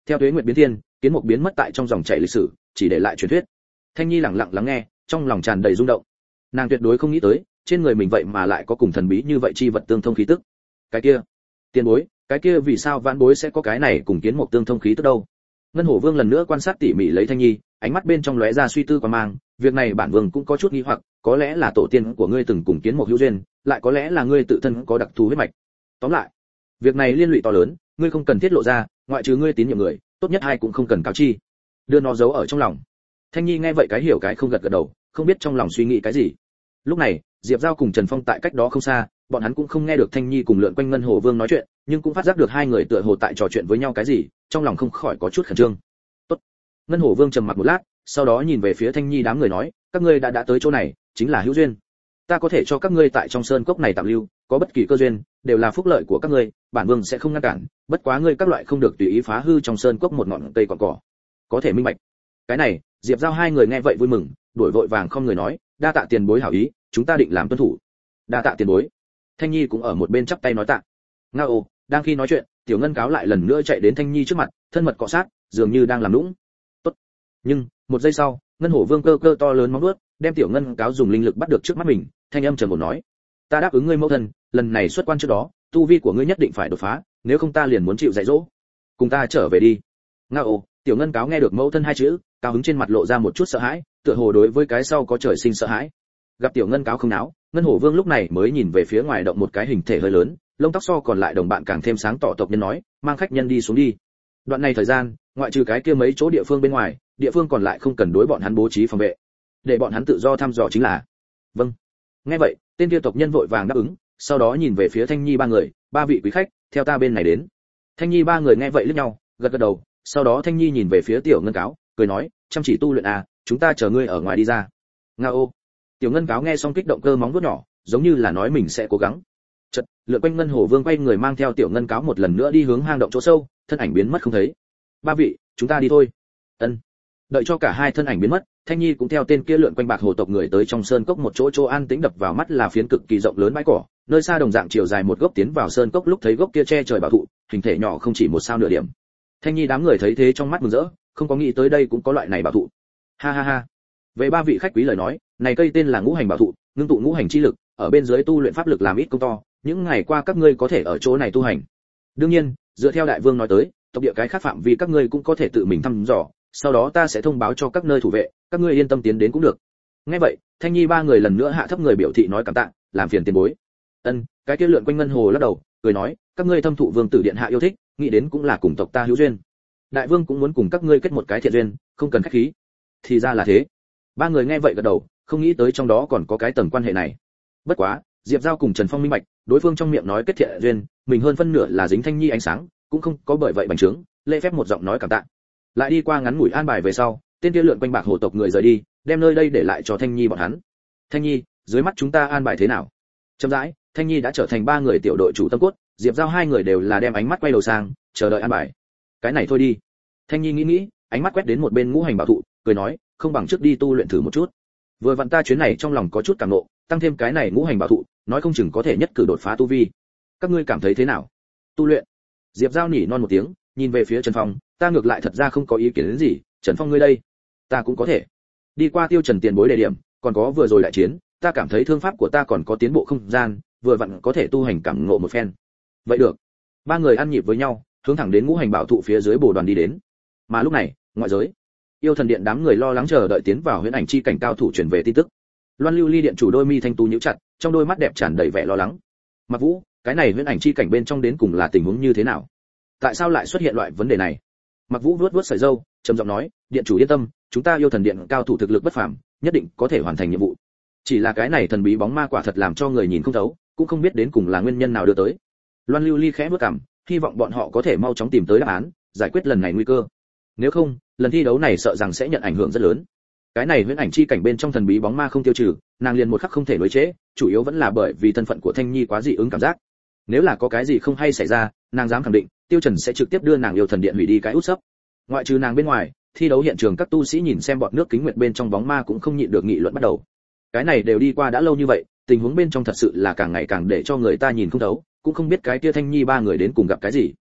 Theo tuế nguyệt biến thiên, kiến mục biến mất tại trong dòng chảy lịch sử, chỉ để lại truyền thuyết. Thanh Nhi lặng lặng lắng nghe, trong lòng tràn đầy rung động. Nàng tuyệt đối không nghĩ tới, trên người mình vậy mà lại có cùng thần bí như vậy chi vật tương thông khí tức. Cái kia, tiền bối, cái kia vì sao vãn bối sẽ có cái này cùng kiến mục tương thông khí tức đâu? Ngân Hổ Vương lần nữa quan sát tỉ mỉ lấy Thanh Nhi, ánh mắt bên trong lóe ra suy tư qua mang, việc này bản vương cũng có chút nghi hoặc, có lẽ là tổ tiên của ngươi từng cùng kiến mục hữu duyên, lại có lẽ là ngươi tự thân có đặc thù huyết mạch. Tóm lại, việc này liên lụy to lớn, ngươi không cần thiết lộ ra, ngoại trừ ngươi tín nhiệm người, tốt nhất ai cũng không cần cáo chi. Đưa nó giấu ở trong lòng. Thanh Nhi nghe vậy cái hiểu cái không gật gật đầu, không biết trong lòng suy nghĩ cái gì. Lúc này, Diệp Giao cùng Trần Phong tại cách đó không xa, bọn hắn cũng không nghe được Thanh Nhi cùng lượn quanh Ngân Hổ Vương nói chuyện, nhưng cũng phát giác được hai người tựa hồ tại trò chuyện với nhau cái gì, trong lòng không khỏi có chút khẩn trương. Tốt. Ngân Hổ Vương trầm mặc một lát, sau đó nhìn về phía Thanh Nhi đám người nói, các ngươi đã đã tới chỗ này, chính là hữu duyên. Ta có thể cho các ngươi tại trong sơn cốc này tạm lưu, có bất kỳ cơ duyên, đều là phúc lợi của các ngươi, bản vương sẽ không ngăn cản, bất quá ngươi các loại không được tùy ý phá hư trong sơn cốc một ngọn cây còn cỏ. Có thể minh bạch. Cái này, Diệp Giao hai người nghe vậy vui mừng, đuổi vội vàng không người nói, đa tạ tiền bối hảo ý, chúng ta định làm tuân thủ. Đa tạ tiền bối. Thanh Nhi cũng ở một bên chắp tay nói tạ. Ngao, đang khi nói chuyện, Tiểu Ngân Cáo lại lần nữa chạy đến Thanh Nhi trước mặt, thân mật cọ sát, dường như đang làm nũng. Tốt. Nhưng, một giây sau, Ngân Hổ Vương cơ cơ to lớn móng vuốt, đem Tiểu Ngân Cáo dùng linh lực bắt được trước mắt mình, thanh âm trầm ổn nói: "Ta đáp ứng ngươi mẫu thân, lần này xuất quan trước đó, tu vi của ngươi nhất định phải đột phá, nếu không ta liền muốn chịu dạy dỗ. Cùng ta trở về đi." Ngao, Tiểu Ngân Cáo nghe được mẫu thân hai chữ, cao hứng trên mặt lộ ra một chút sợ hãi, tựa hồ đối với cái sau có trời sinh sợ hãi. Gặp Tiểu Ngân Cáo không náo, Ngân Hổ Vương lúc này mới nhìn về phía ngoài động một cái hình thể hơi lớn, lông tóc so còn lại đồng bạn càng thêm sáng tỏ tộc nhân nói, mang khách nhân đi xuống đi. Đoạn này thời gian, ngoại trừ cái kia mấy chỗ địa phương bên ngoài, địa phương còn lại không cần đối bọn hắn bố trí phòng vệ, để bọn hắn tự do thăm dò chính là. Vâng. Nghe vậy, tên kia tộc nhân vội vàng đáp ứng, sau đó nhìn về phía Thanh Nhi ba người, ba vị quý khách, theo ta bên này đến. Thanh Nhi ba người nghe vậy liếc nhau, gật gật đầu, sau đó Thanh Nhi nhìn về phía Tiểu Ngân Cáo, cười nói, chăm chỉ tu luyện à, chúng ta chờ ngươi ở ngoài đi ra. Ngao. Tiểu Ngân Cáo nghe xong kích động cơ móng vuốt nhỏ, giống như là nói mình sẽ cố gắng. Chợt, lượn quanh Ngân Hổ Vương quay người mang theo Tiểu Ngân Cáo một lần nữa đi hướng hang động chỗ sâu, thân ảnh biến mất không thấy. Ba vị, chúng ta đi thôi. Ân. Đợi cho cả hai thân ảnh biến mất, Thanh Nhi cũng theo tên kia lượn quanh bạc hồ tộc người tới trong sơn cốc một chỗ chỗ an tĩnh, đập vào mắt là phiến cực kỳ rộng lớn bãi cỏ, nơi xa đồng dạng chiều dài một gốc tiến vào sơn cốc, lúc thấy gốc kia che trời bảo thụ, hình thể nhỏ không chỉ một sao nửa điểm. Thanh Nhi đám người thấy thế trong mắt mừng rỡ, không có nghĩ tới đây cũng có loại này bảo thụ. Ha ha ha. Về ba vị khách quý lời nói, này cây tên là Ngũ Hành Bảo Thụ, ngưng tụ ngũ hành chi lực, ở bên dưới tu luyện pháp lực làm ít công to, những ngày qua các ngươi có thể ở chỗ này tu hành. Đương nhiên, dựa theo đại vương nói tới, tộc địa cái khác phạm vi các ngươi cũng có thể tự mình thăm dò, sau đó ta sẽ thông báo cho các nơi thủ vệ, các ngươi yên tâm tiến đến cũng được. Nghe vậy, Thanh Nhi ba người lần nữa hạ thấp người biểu thị nói cảm tạ, làm phiền tiền bối. Ân, cái kia lượn quanh Ngân Hồ lắc đầu, cười nói, các ngươi thâm thụ vương tử điện hạ yêu thích, nghĩ đến cũng là cùng tộc ta hữu duyên. Đại vương cũng muốn cùng các ngươi kết một cái thiện duyên, không cần khách khí. Thì ra là thế. Ba người nghe vậy gật đầu, không nghĩ tới trong đó còn có cái tầng quan hệ này. Bất quá, Diệp Giao cùng Trần Phong minh bạch, đối phương trong miệng nói kết thiện duyên, mình hơn phân nửa là dính Thanh Nhi ánh sáng, cũng không có bởi vậy bành trướng, lễ phép một giọng nói cảm tạ. Lại đi qua ngắn ngủi an bài về sau, tên kia lượn quanh bạc hồ tộc người rời đi, đem nơi đây để lại cho Thanh Nhi bọn hắn. Thanh Nhi, dưới mắt chúng ta an bài thế nào? Chậm rãi, Thanh Nhi đã trở thành ba người tiểu đội chủ tâm cốt, Diệp Giao hai người đều là đem ánh mắt quay đầu sang, chờ đợi an bài. Cái này thôi đi. Thanh Nhi nghĩ nghĩ, ánh mắt quét đến một bên Ngũ Hành Bảo Thụ, cười nói, không bằng trước đi tu luyện thử một chút. Vừa vặn ta chuyến này trong lòng có chút cảm ngộ, tăng thêm cái này Ngũ Hành Bảo Thụ, nói không chừng có thể nhất cử đột phá tu vi. Các ngươi cảm thấy thế nào? Tu luyện. Diệp Giao nỉ non một tiếng, nhìn về phía Trần Phong, ta ngược lại thật ra không có ý kiến đến gì, Trần Phong ngươi đây, ta cũng có thể. Đi qua Tiêu Trần tiền bối đề điểm, còn có vừa rồi đại chiến, ta cảm thấy thương pháp của ta còn có tiến bộ không gian, vừa vặn có thể tu hành cảm ngộ một phen. Vậy được. Ba người ăn nhịp với nhau, hướng thẳng đến Ngũ Hành Bảo Thụ phía dưới bồ đoàn đi đến. Mà lúc này, ngoại giới, Yêu Thần Điện đám người lo lắng chờ đợi tiến vào huyễn ảnh chi cảnh cao thủ truyền về tin tức. Loan Lưu Ly điện chủ đôi mi thanh tú nhíu chặt, trong đôi mắt đẹp tràn đầy vẻ lo lắng. Mặc Vũ, cái này huyễn ảnh chi cảnh bên trong đến cùng là tình huống như thế nào? Tại sao lại xuất hiện loại vấn đề này? Mặc Vũ vuốt vuốt sợi râu, trầm giọng nói, điện chủ yên tâm, chúng ta Yêu Thần Điện cao thủ thực lực bất phàm, nhất định có thể hoàn thành nhiệm vụ. Chỉ là cái này thần bí bóng ma quả thật làm cho người nhìn không thấu, cũng không biết đến cùng là nguyên nhân nào đưa tới. Loan Lưu Ly khẽ bước cằm, hy vọng bọn họ có thể mau chóng tìm tới đáp án, giải quyết lần này nguy cơ. Nếu không, lần thi đấu này sợ rằng sẽ nhận ảnh hưởng rất lớn. Cái này huyễn ảnh chi cảnh bên trong thần bí bóng ma không tiêu trừ, nàng liền một khắc không thể đối chế, chủ yếu vẫn là bởi vì thân phận của Thanh Nhi quá dị ứng cảm giác. Nếu là có cái gì không hay xảy ra, nàng dám khẳng định, Tiêu Trần sẽ trực tiếp đưa nàng Yêu Thần Điện hủy đi cái út sấp. Ngoại trừ nàng bên ngoài, thi đấu hiện trường các tu sĩ nhìn xem bọt nước kính nguyệt bên trong bóng ma cũng không nhịn được nghị luận bắt đầu. Cái này đều đi qua đã lâu như vậy, tình huống bên trong thật sự là càng ngày càng để cho người ta nhìn không thấu, cũng không biết cái kia Thanh Nhi ba người đến cùng gặp cái gì.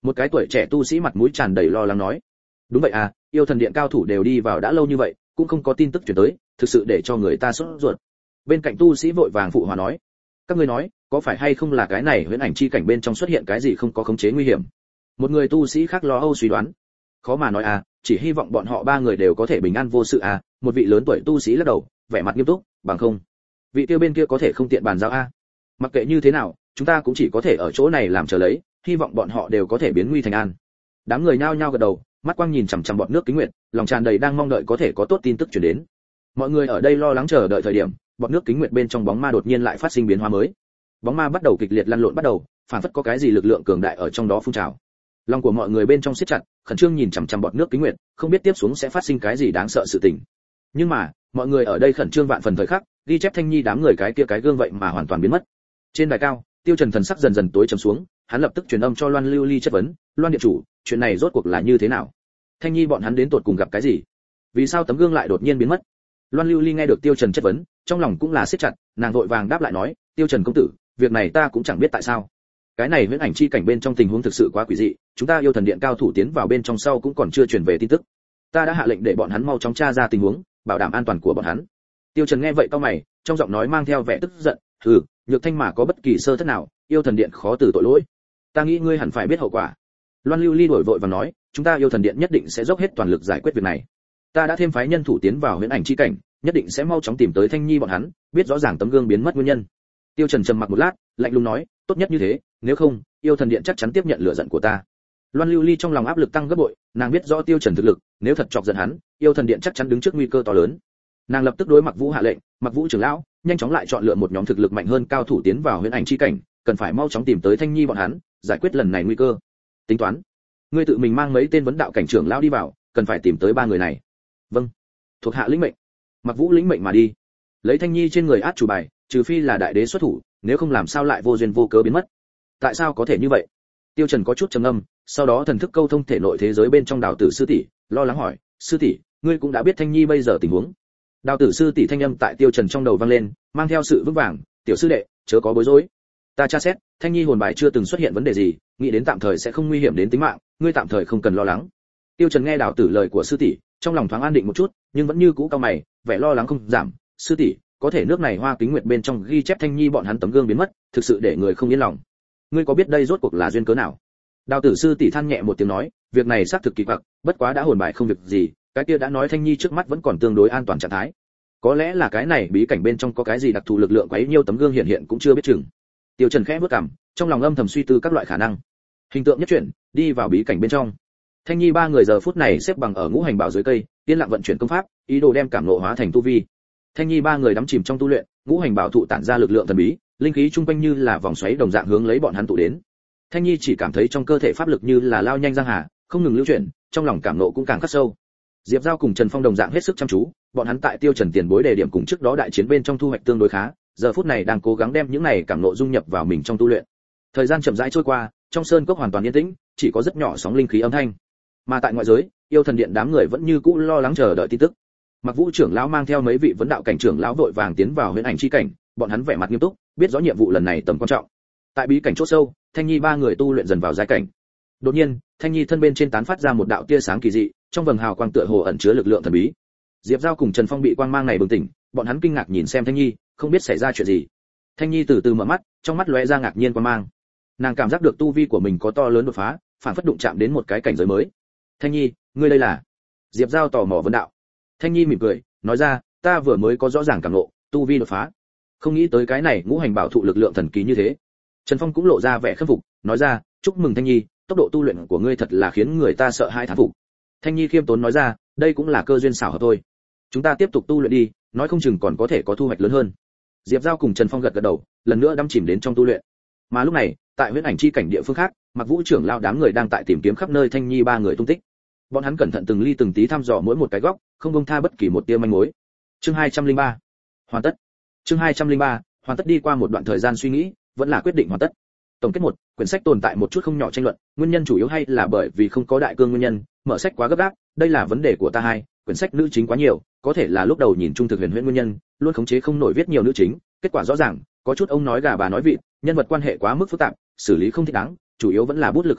Một cái tuổi trẻ tu sĩ mặt mũi tràn đầy lo lắng nói. Đúng vậy à, yêu thần điện cao thủ đều đi vào đã lâu như vậy, cũng không có tin tức truyền tới, thực sự để cho người ta sốt ruột. Bên cạnh tu sĩ vội vàng phụ hòa nói, các ngươi nói, có phải hay không là cái này huyễn ảnh chi cảnh bên trong xuất hiện cái gì không có khống chế nguy hiểm? Một người tu sĩ khác lo âu suy đoán. Khó mà nói à, chỉ hy vọng bọn họ ba người đều có thể bình an vô sự à. Một vị lớn tuổi tu sĩ lắc đầu, vẻ mặt nghiêm túc, bằng không, vị kia bên kia có thể không tiện bàn giao a. À. Mặc kệ như thế nào, chúng ta cũng chỉ có thể ở chỗ này làm chờ lấy, hy vọng bọn họ đều có thể biến nguy thành an. Đám người nhao nhao gật đầu, mắt quang nhìn chằm chằm bọt nước kính nguyệt, lòng tràn đầy đang mong đợi có thể có tốt tin tức truyền đến. Mọi người ở đây lo lắng chờ đợi thời điểm, bọt nước kính nguyệt bên trong bóng ma đột nhiên lại phát sinh biến hóa mới. Bóng ma bắt đầu kịch liệt lăn lộn bắt đầu, phản phất có cái gì lực lượng cường đại ở trong đó phun trào. Lòng của mọi người bên trong siết chặt, khẩn trương nhìn chằm chằm bọt nước kính nguyệt, không biết tiếp xuống sẽ phát sinh cái gì đáng sợ sự tình. Nhưng mà, mọi người ở đây khẩn trương vạn phần thời khắc, ghi chép Thanh Nhi đám người cái kia cái gương vậy mà hoàn toàn biến mất. Trên đài cao, Tiêu Trần thần sắc dần dần tối trầm xuống, hắn lập tức truyền âm cho Loan Lưu Ly chất vấn, "Loan điện chủ, chuyện này rốt cuộc là như thế nào? Thanh Nhi bọn hắn đến tột cùng gặp cái gì? Vì sao tấm gương lại đột nhiên biến mất?" Loan Lưu Ly nghe được Tiêu Trần chất vấn, trong lòng cũng là siết chặt, nàng vội vàng đáp lại nói, "Tiêu Trần công tử, việc này ta cũng chẳng biết tại sao. Cái này huyễn ảnh chi cảnh bên trong tình huống thực sự quá quỷ dị, chúng ta yêu thần điện cao thủ tiến vào bên trong sau cũng còn chưa truyền về tin tức. Ta đã hạ lệnh để bọn hắn mau chóng tra ra tình huống, bảo đảm an toàn của bọn hắn." Tiêu Trần nghe vậy cau mày, trong giọng nói mang theo vẻ tức giận, "Hừ, Nhược Thanh mà có bất kỳ sơ thất nào, yêu thần điện khó từ tội lỗi. Ta nghĩ ngươi hẳn phải biết hậu quả." Loan Lưu Ly đổi vội và nói, "Chúng ta yêu thần điện nhất định sẽ dốc hết toàn lực giải quyết việc này. Ta đã thêm phái nhân thủ tiến vào huyễn ảnh chi cảnh, nhất định sẽ mau chóng tìm tới Thanh Nhi bọn hắn, biết rõ ràng tấm gương biến mất nguyên nhân." Tiêu Trần trầm mặc một lát, lạnh lùng nói, "Tốt nhất như thế, nếu không, yêu thần điện chắc chắn tiếp nhận lửa giận của ta." Loan Lưu Ly trong lòng áp lực tăng gấp bội, nàng biết rõ Tiêu Trần thực lực, nếu thật chọc giận hắn, yêu thần điện chắc chắn đứng trước nguy cơ to lớn. Nàng lập tức đối Mặc Vũ hạ lệnh, "Mặc Vũ trưởng lão, nhanh chóng lại chọn lựa một nhóm thực lực mạnh hơn cao thủ tiến vào huyễn ảnh chi cảnh, cần phải mau chóng tìm tới Thanh Nhi bọn hắn, giải quyết lần này nguy cơ. Tính toán, ngươi tự mình mang mấy tên vấn đạo cảnh trưởng lão đi vào, cần phải tìm tới ba người này." "Vâng." Thuộc hạ lĩnh mệnh. Mặc Vũ lĩnh mệnh mà đi. Lấy Thanh Nhi trên người át chủ bài, trừ phi là đại đế xuất thủ, nếu không làm sao lại vô duyên vô cớ biến mất. Tại sao có thể như vậy? Tiêu Trần có chút trầm ngâm, sau đó thần thức câu thông thể nội thế giới bên trong Đào Tử sư tỷ, lo lắng hỏi, "Sư tỷ, ngươi cũng đã biết Thanh Nhi bây giờ tình huống?" Đào Tử sư tỷ thanh âm tại Tiêu Trần trong đầu vang lên, mang theo sự vững vàng, "Tiểu sư đệ, chớ có bối rối. Ta tra xét, Thanh Nhi hồn bài chưa từng xuất hiện vấn đề gì, nghĩ đến tạm thời sẽ không nguy hiểm đến tính mạng, ngươi tạm thời không cần lo lắng." Tiêu Trần nghe Đào Tử lời của sư tỷ, trong lòng thoáng an định một chút, nhưng vẫn như cũ cau mày, vẻ lo lắng không giảm, "Sư tỷ, có thể nước này Hoa Kính Nguyệt bên trong ghi chép Thanh Nhi bọn hắn tấm gương biến mất, thực sự để người không yên lòng. Ngươi có biết đây rốt cuộc là duyên cớ nào?" Đào Tử sư tỷ than nhẹ một tiếng nói, "Việc này xác thực kỳ quặc, bất quá đã hồn bài không việc gì, cái kia đã nói Thanh Nhi trước mắt vẫn còn tương đối an toàn trạng thái. Có lẽ là cái này bí cảnh bên trong có cái gì đặc thù lực lượng quấy nhiêu tấm gương hiện hiện cũng chưa biết chừng." Tiêu Trần khẽ bước cằm, trong lòng âm thầm suy tư các loại khả năng. Hình tượng nhất chuyển, đi vào bí cảnh bên trong. Thanh Nhi ba người giờ phút này xếp bằng ở ngũ hành bảo dưới cây, yên lặng vận chuyển công pháp, ý đồ đem cảm ngộ hóa thành tu vi. Thanh Nhi ba người đắm chìm trong tu luyện, ngũ hành bảo thụ tản ra lực lượng thần bí, linh khí trung quanh như là vòng xoáy đồng dạng hướng lấy bọn hắn tụ đến. Thanh Nhi chỉ cảm thấy trong cơ thể pháp lực như là lao nhanh giang hà, không ngừng lưu chuyển, trong lòng cảm ngộ cũng càng khắc sâu. Diệp Giao cùng Trần Phong đồng dạng hết sức chăm chú, bọn hắn tại Tiêu Trần tiền bối đề điểm cùng trước đó đại chiến bên trong thu hoạch tương đối khá, giờ phút này đang cố gắng đem những này cảm ngộ dung nhập vào mình trong tu luyện. Thời gian chậm rãi trôi qua, trong sơn cốc hoàn toàn yên tĩnh, chỉ có rất nhỏ sóng linh khí âm thanh. Mà tại ngoại giới, yêu thần điện đám người vẫn như cũ lo lắng chờ đợi tin tức. Mặc Vũ trưởng lão mang theo mấy vị vấn đạo cảnh trưởng lão vội vàng tiến vào huyễn ảnh chi cảnh, bọn hắn vẻ mặt nghiêm túc, biết rõ nhiệm vụ lần này tầm quan trọng. Tại bí cảnh chỗ sâu, Thanh Nhi ba người tu luyện dần vào giai cảnh. Đột nhiên, Thanh Nhi thân bên trên tán phát ra một đạo tia sáng kỳ dị, trong vầng hào quang tựa hồ ẩn chứa lực lượng thần bí. Diệp Giao cùng Trần Phong bị quang mang này bừng tỉnh, bọn hắn kinh ngạc nhìn xem Thanh Nhi, không biết xảy ra chuyện gì. Thanh Nhi từ từ mở mắt, trong mắt lóe ra ngạc nhiên quang mang. Nàng cảm giác được tu vi của mình có to lớn đột phá, phản phất đụng chạm đến một cái cảnh giới mới. "Thanh Nhi, ngươi đây là?" Diệp Giao tò mò vấn đạo. Thanh Nhi mỉm cười, nói ra, "Ta vừa mới có rõ ràng cảm ngộ, tu vi đột phá. Không nghĩ tới cái này ngũ hành bảo thụ lực lượng thần kỳ như thế." Trần Phong cũng lộ ra vẻ khâm phục, nói ra, "Chúc mừng Thanh Nhi, tốc độ tu luyện của ngươi thật là khiến người ta sợ hãi thán phục." Thanh Nhi khiêm tốn nói ra, "Đây cũng là cơ duyên xảo hợp thôi. Chúng ta tiếp tục tu luyện đi, nói không chừng còn có thể có thu hoạch lớn hơn." Diệp Giao cùng Trần Phong gật gật đầu, lần nữa đắm chìm đến trong tu luyện. Mà lúc này, tại huyễn ảnh chi cảnh địa phương khác, Mặc Vũ trưởng lão đám người đang tại tìm kiếm khắp nơi Thanh Nhi ba người tung tích. Bọn hắn cẩn thận từng ly từng tí thăm dò mỗi một cái góc, không buông tha bất kỳ một tia manh mối. Chương hai trăm lẻ ba, hoàn tất. Chương hai trăm lẻ ba, hoàn tất. Đi qua một đoạn thời gian suy nghĩ, vẫn là quyết định hoàn tất. Tổng kết một, quyển sách tồn tại một chút không nhỏ tranh luận, nguyên nhân chủ yếu hay là bởi vì không có đại cương nguyên nhân, mở sách quá gấp gáp, đây là vấn đề của ta hai, quyển sách nữ chính quá nhiều, có thể là lúc đầu nhìn trung thực huyền huyễn nguyên nhân, luôn khống chế không nổi viết nhiều nữ chính, kết quả rõ ràng, có chút ông nói gà bà nói vịt, nhân vật quan hệ quá mức phức tạp, xử lý không thích đáng, chủ yếu vẫn là bút lực không đủ,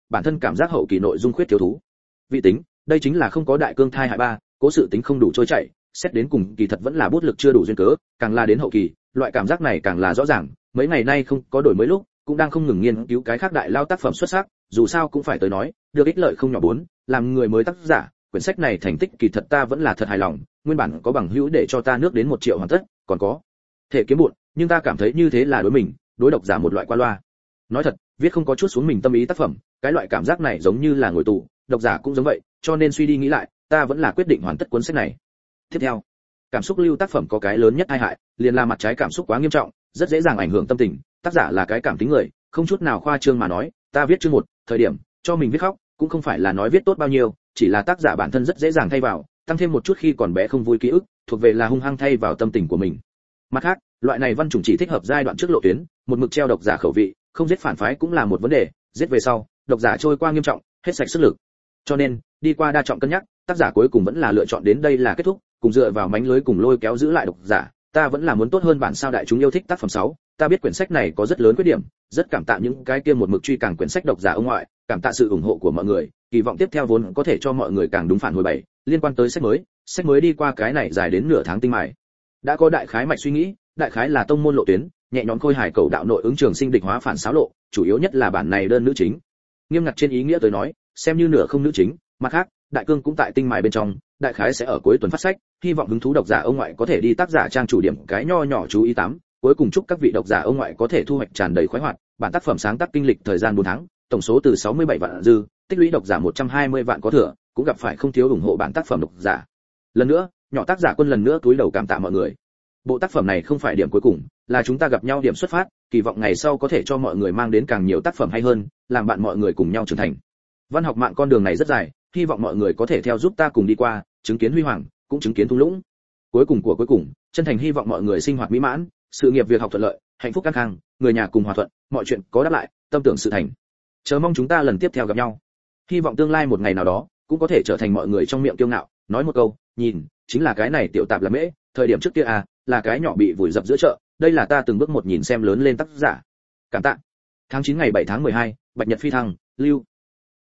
bản thân cảm giác hậu kỳ nội dung khuyết thiếu thú vị tính, đây chính là không có đại cương thai hại ba, cố sự tính không đủ trôi chảy, xét đến cùng kỳ thật vẫn là bút lực chưa đủ duyên cớ, càng là đến hậu kỳ, loại cảm giác này càng là rõ ràng, mấy ngày nay không có đổi mới lúc, cũng đang không ngừng nghiên cứu cái khác đại lao tác phẩm xuất sắc, dù sao cũng phải tới nói, được ích lợi không nhỏ bốn, làm người mới tác giả, quyển sách này thành tích kỳ thật ta vẫn là thật hài lòng, nguyên bản có bằng hữu để cho ta nước đến một triệu hoàn tất, còn có thể kiếm bụn, nhưng ta cảm thấy như thế là đối mình, đối độc giả một loại qua loa. Nói thật, viết không có chút xuống mình tâm ý tác phẩm, cái loại cảm giác này giống như là ngồi tù, độc giả cũng giống vậy, cho nên suy đi nghĩ lại, ta vẫn là quyết định hoàn tất cuốn sách này. Tiếp theo, cảm xúc lưu tác phẩm có cái lớn nhất tai hại, liền là mặt trái cảm xúc quá nghiêm trọng, rất dễ dàng ảnh hưởng tâm tình, tác giả là cái cảm tính người, không chút nào khoa trương mà nói, ta viết chương một, thời điểm cho mình viết khóc, cũng không phải là nói viết tốt bao nhiêu, chỉ là tác giả bản thân rất dễ dàng thay vào, tăng thêm một chút khi còn bé không vui ký ức, thuộc về là hung hăng thay vào tâm tình của mình. Mặt khác, loại này văn chủng chỉ thích hợp giai đoạn trước lộ tuyến, một mực treo độc giả khẩu vị, không giết phản phái cũng là một vấn đề, giết về sau, độc giả trôi qua nghiêm trọng, hết sạch sức lực. Cho nên, đi qua đa trọng cân nhắc, tác giả cuối cùng vẫn là lựa chọn đến đây là kết thúc, cùng dựa vào mánh lưới cùng lôi kéo giữ lại độc giả, ta vẫn là muốn tốt hơn bản sao đại chúng yêu thích tác phẩm sáu. Ta biết quyển sách này có rất lớn khuyết điểm, rất cảm tạ những cái kia một mực truy càng quyển sách độc giả ông ngoại, cảm tạ sự ủng hộ của mọi người, kỳ vọng tiếp theo vốn có thể cho mọi người càng đúng phản hồi bảy, liên quan tới sách mới, sách mới đi qua cái này dài đến nửa tháng tinh mài. Đã có đại khái mạch suy nghĩ, đại khái là tông môn lộ tuyến, nhẹ nhõm khôi hài cầu đạo nội ứng trường sinh địch hóa phản xáo lộ, chủ yếu nhất là bản này đơn nữ chính. Nghiêm ngặt trên ý nghĩa tới nói, xem như nửa không nữ chính, mặt khác, đại cương cũng tại tinh mài bên trong, đại khái sẽ ở cuối tuần phát sách, hy vọng hứng thú độc giả ông ngoại có thể đi tác giả trang chủ điểm cái nho nhỏ chú ý tám, cuối cùng chúc các vị độc giả ông ngoại có thể thu hoạch tràn đầy khoái hoạt, bản tác phẩm sáng tác kinh lịch thời gian bốn tháng, tổng số từ sáu mươi bảy vạn dư, tích lũy độc giả một trăm hai mươi vạn có thừa, cũng gặp phải không thiếu ủng hộ bản tác phẩm độc giả. Lần nữa, nhỏ tác giả quân lần nữa túi đầu cảm tạ mọi người. Bộ tác phẩm này không phải điểm cuối cùng, là chúng ta gặp nhau điểm xuất phát, kỳ vọng ngày sau có thể cho mọi người mang đến càng nhiều tác phẩm hay hơn, làm bạn mọi người cùng nhau trưởng thành. Văn học mạng con đường này rất dài, hy vọng mọi người có thể theo giúp ta cùng đi qua, chứng kiến huy hoàng, cũng chứng kiến thung lũng. Cuối cùng của cuối cùng, chân thành hy vọng mọi người sinh hoạt mỹ mãn, sự nghiệp việc học thuận lợi, hạnh phúc căng khang, người nhà cùng hòa thuận, mọi chuyện có đáp lại, tâm tưởng sự thành. Chờ mong chúng ta lần tiếp theo gặp nhau. Hy vọng tương lai một ngày nào đó, cũng có thể trở thành mọi người trong miệng kiêu ngạo, nói một câu, nhìn, chính là cái này tiểu tạp là mễ, thời điểm trước kia à, là cái nhỏ bị vùi dập giữa chợ, đây là ta từng bước một nhìn xem lớn lên tác giả. Cảm tạ. Tháng chín ngày bảy tháng mười hai, Bạch Nhật phi thăng, lưu.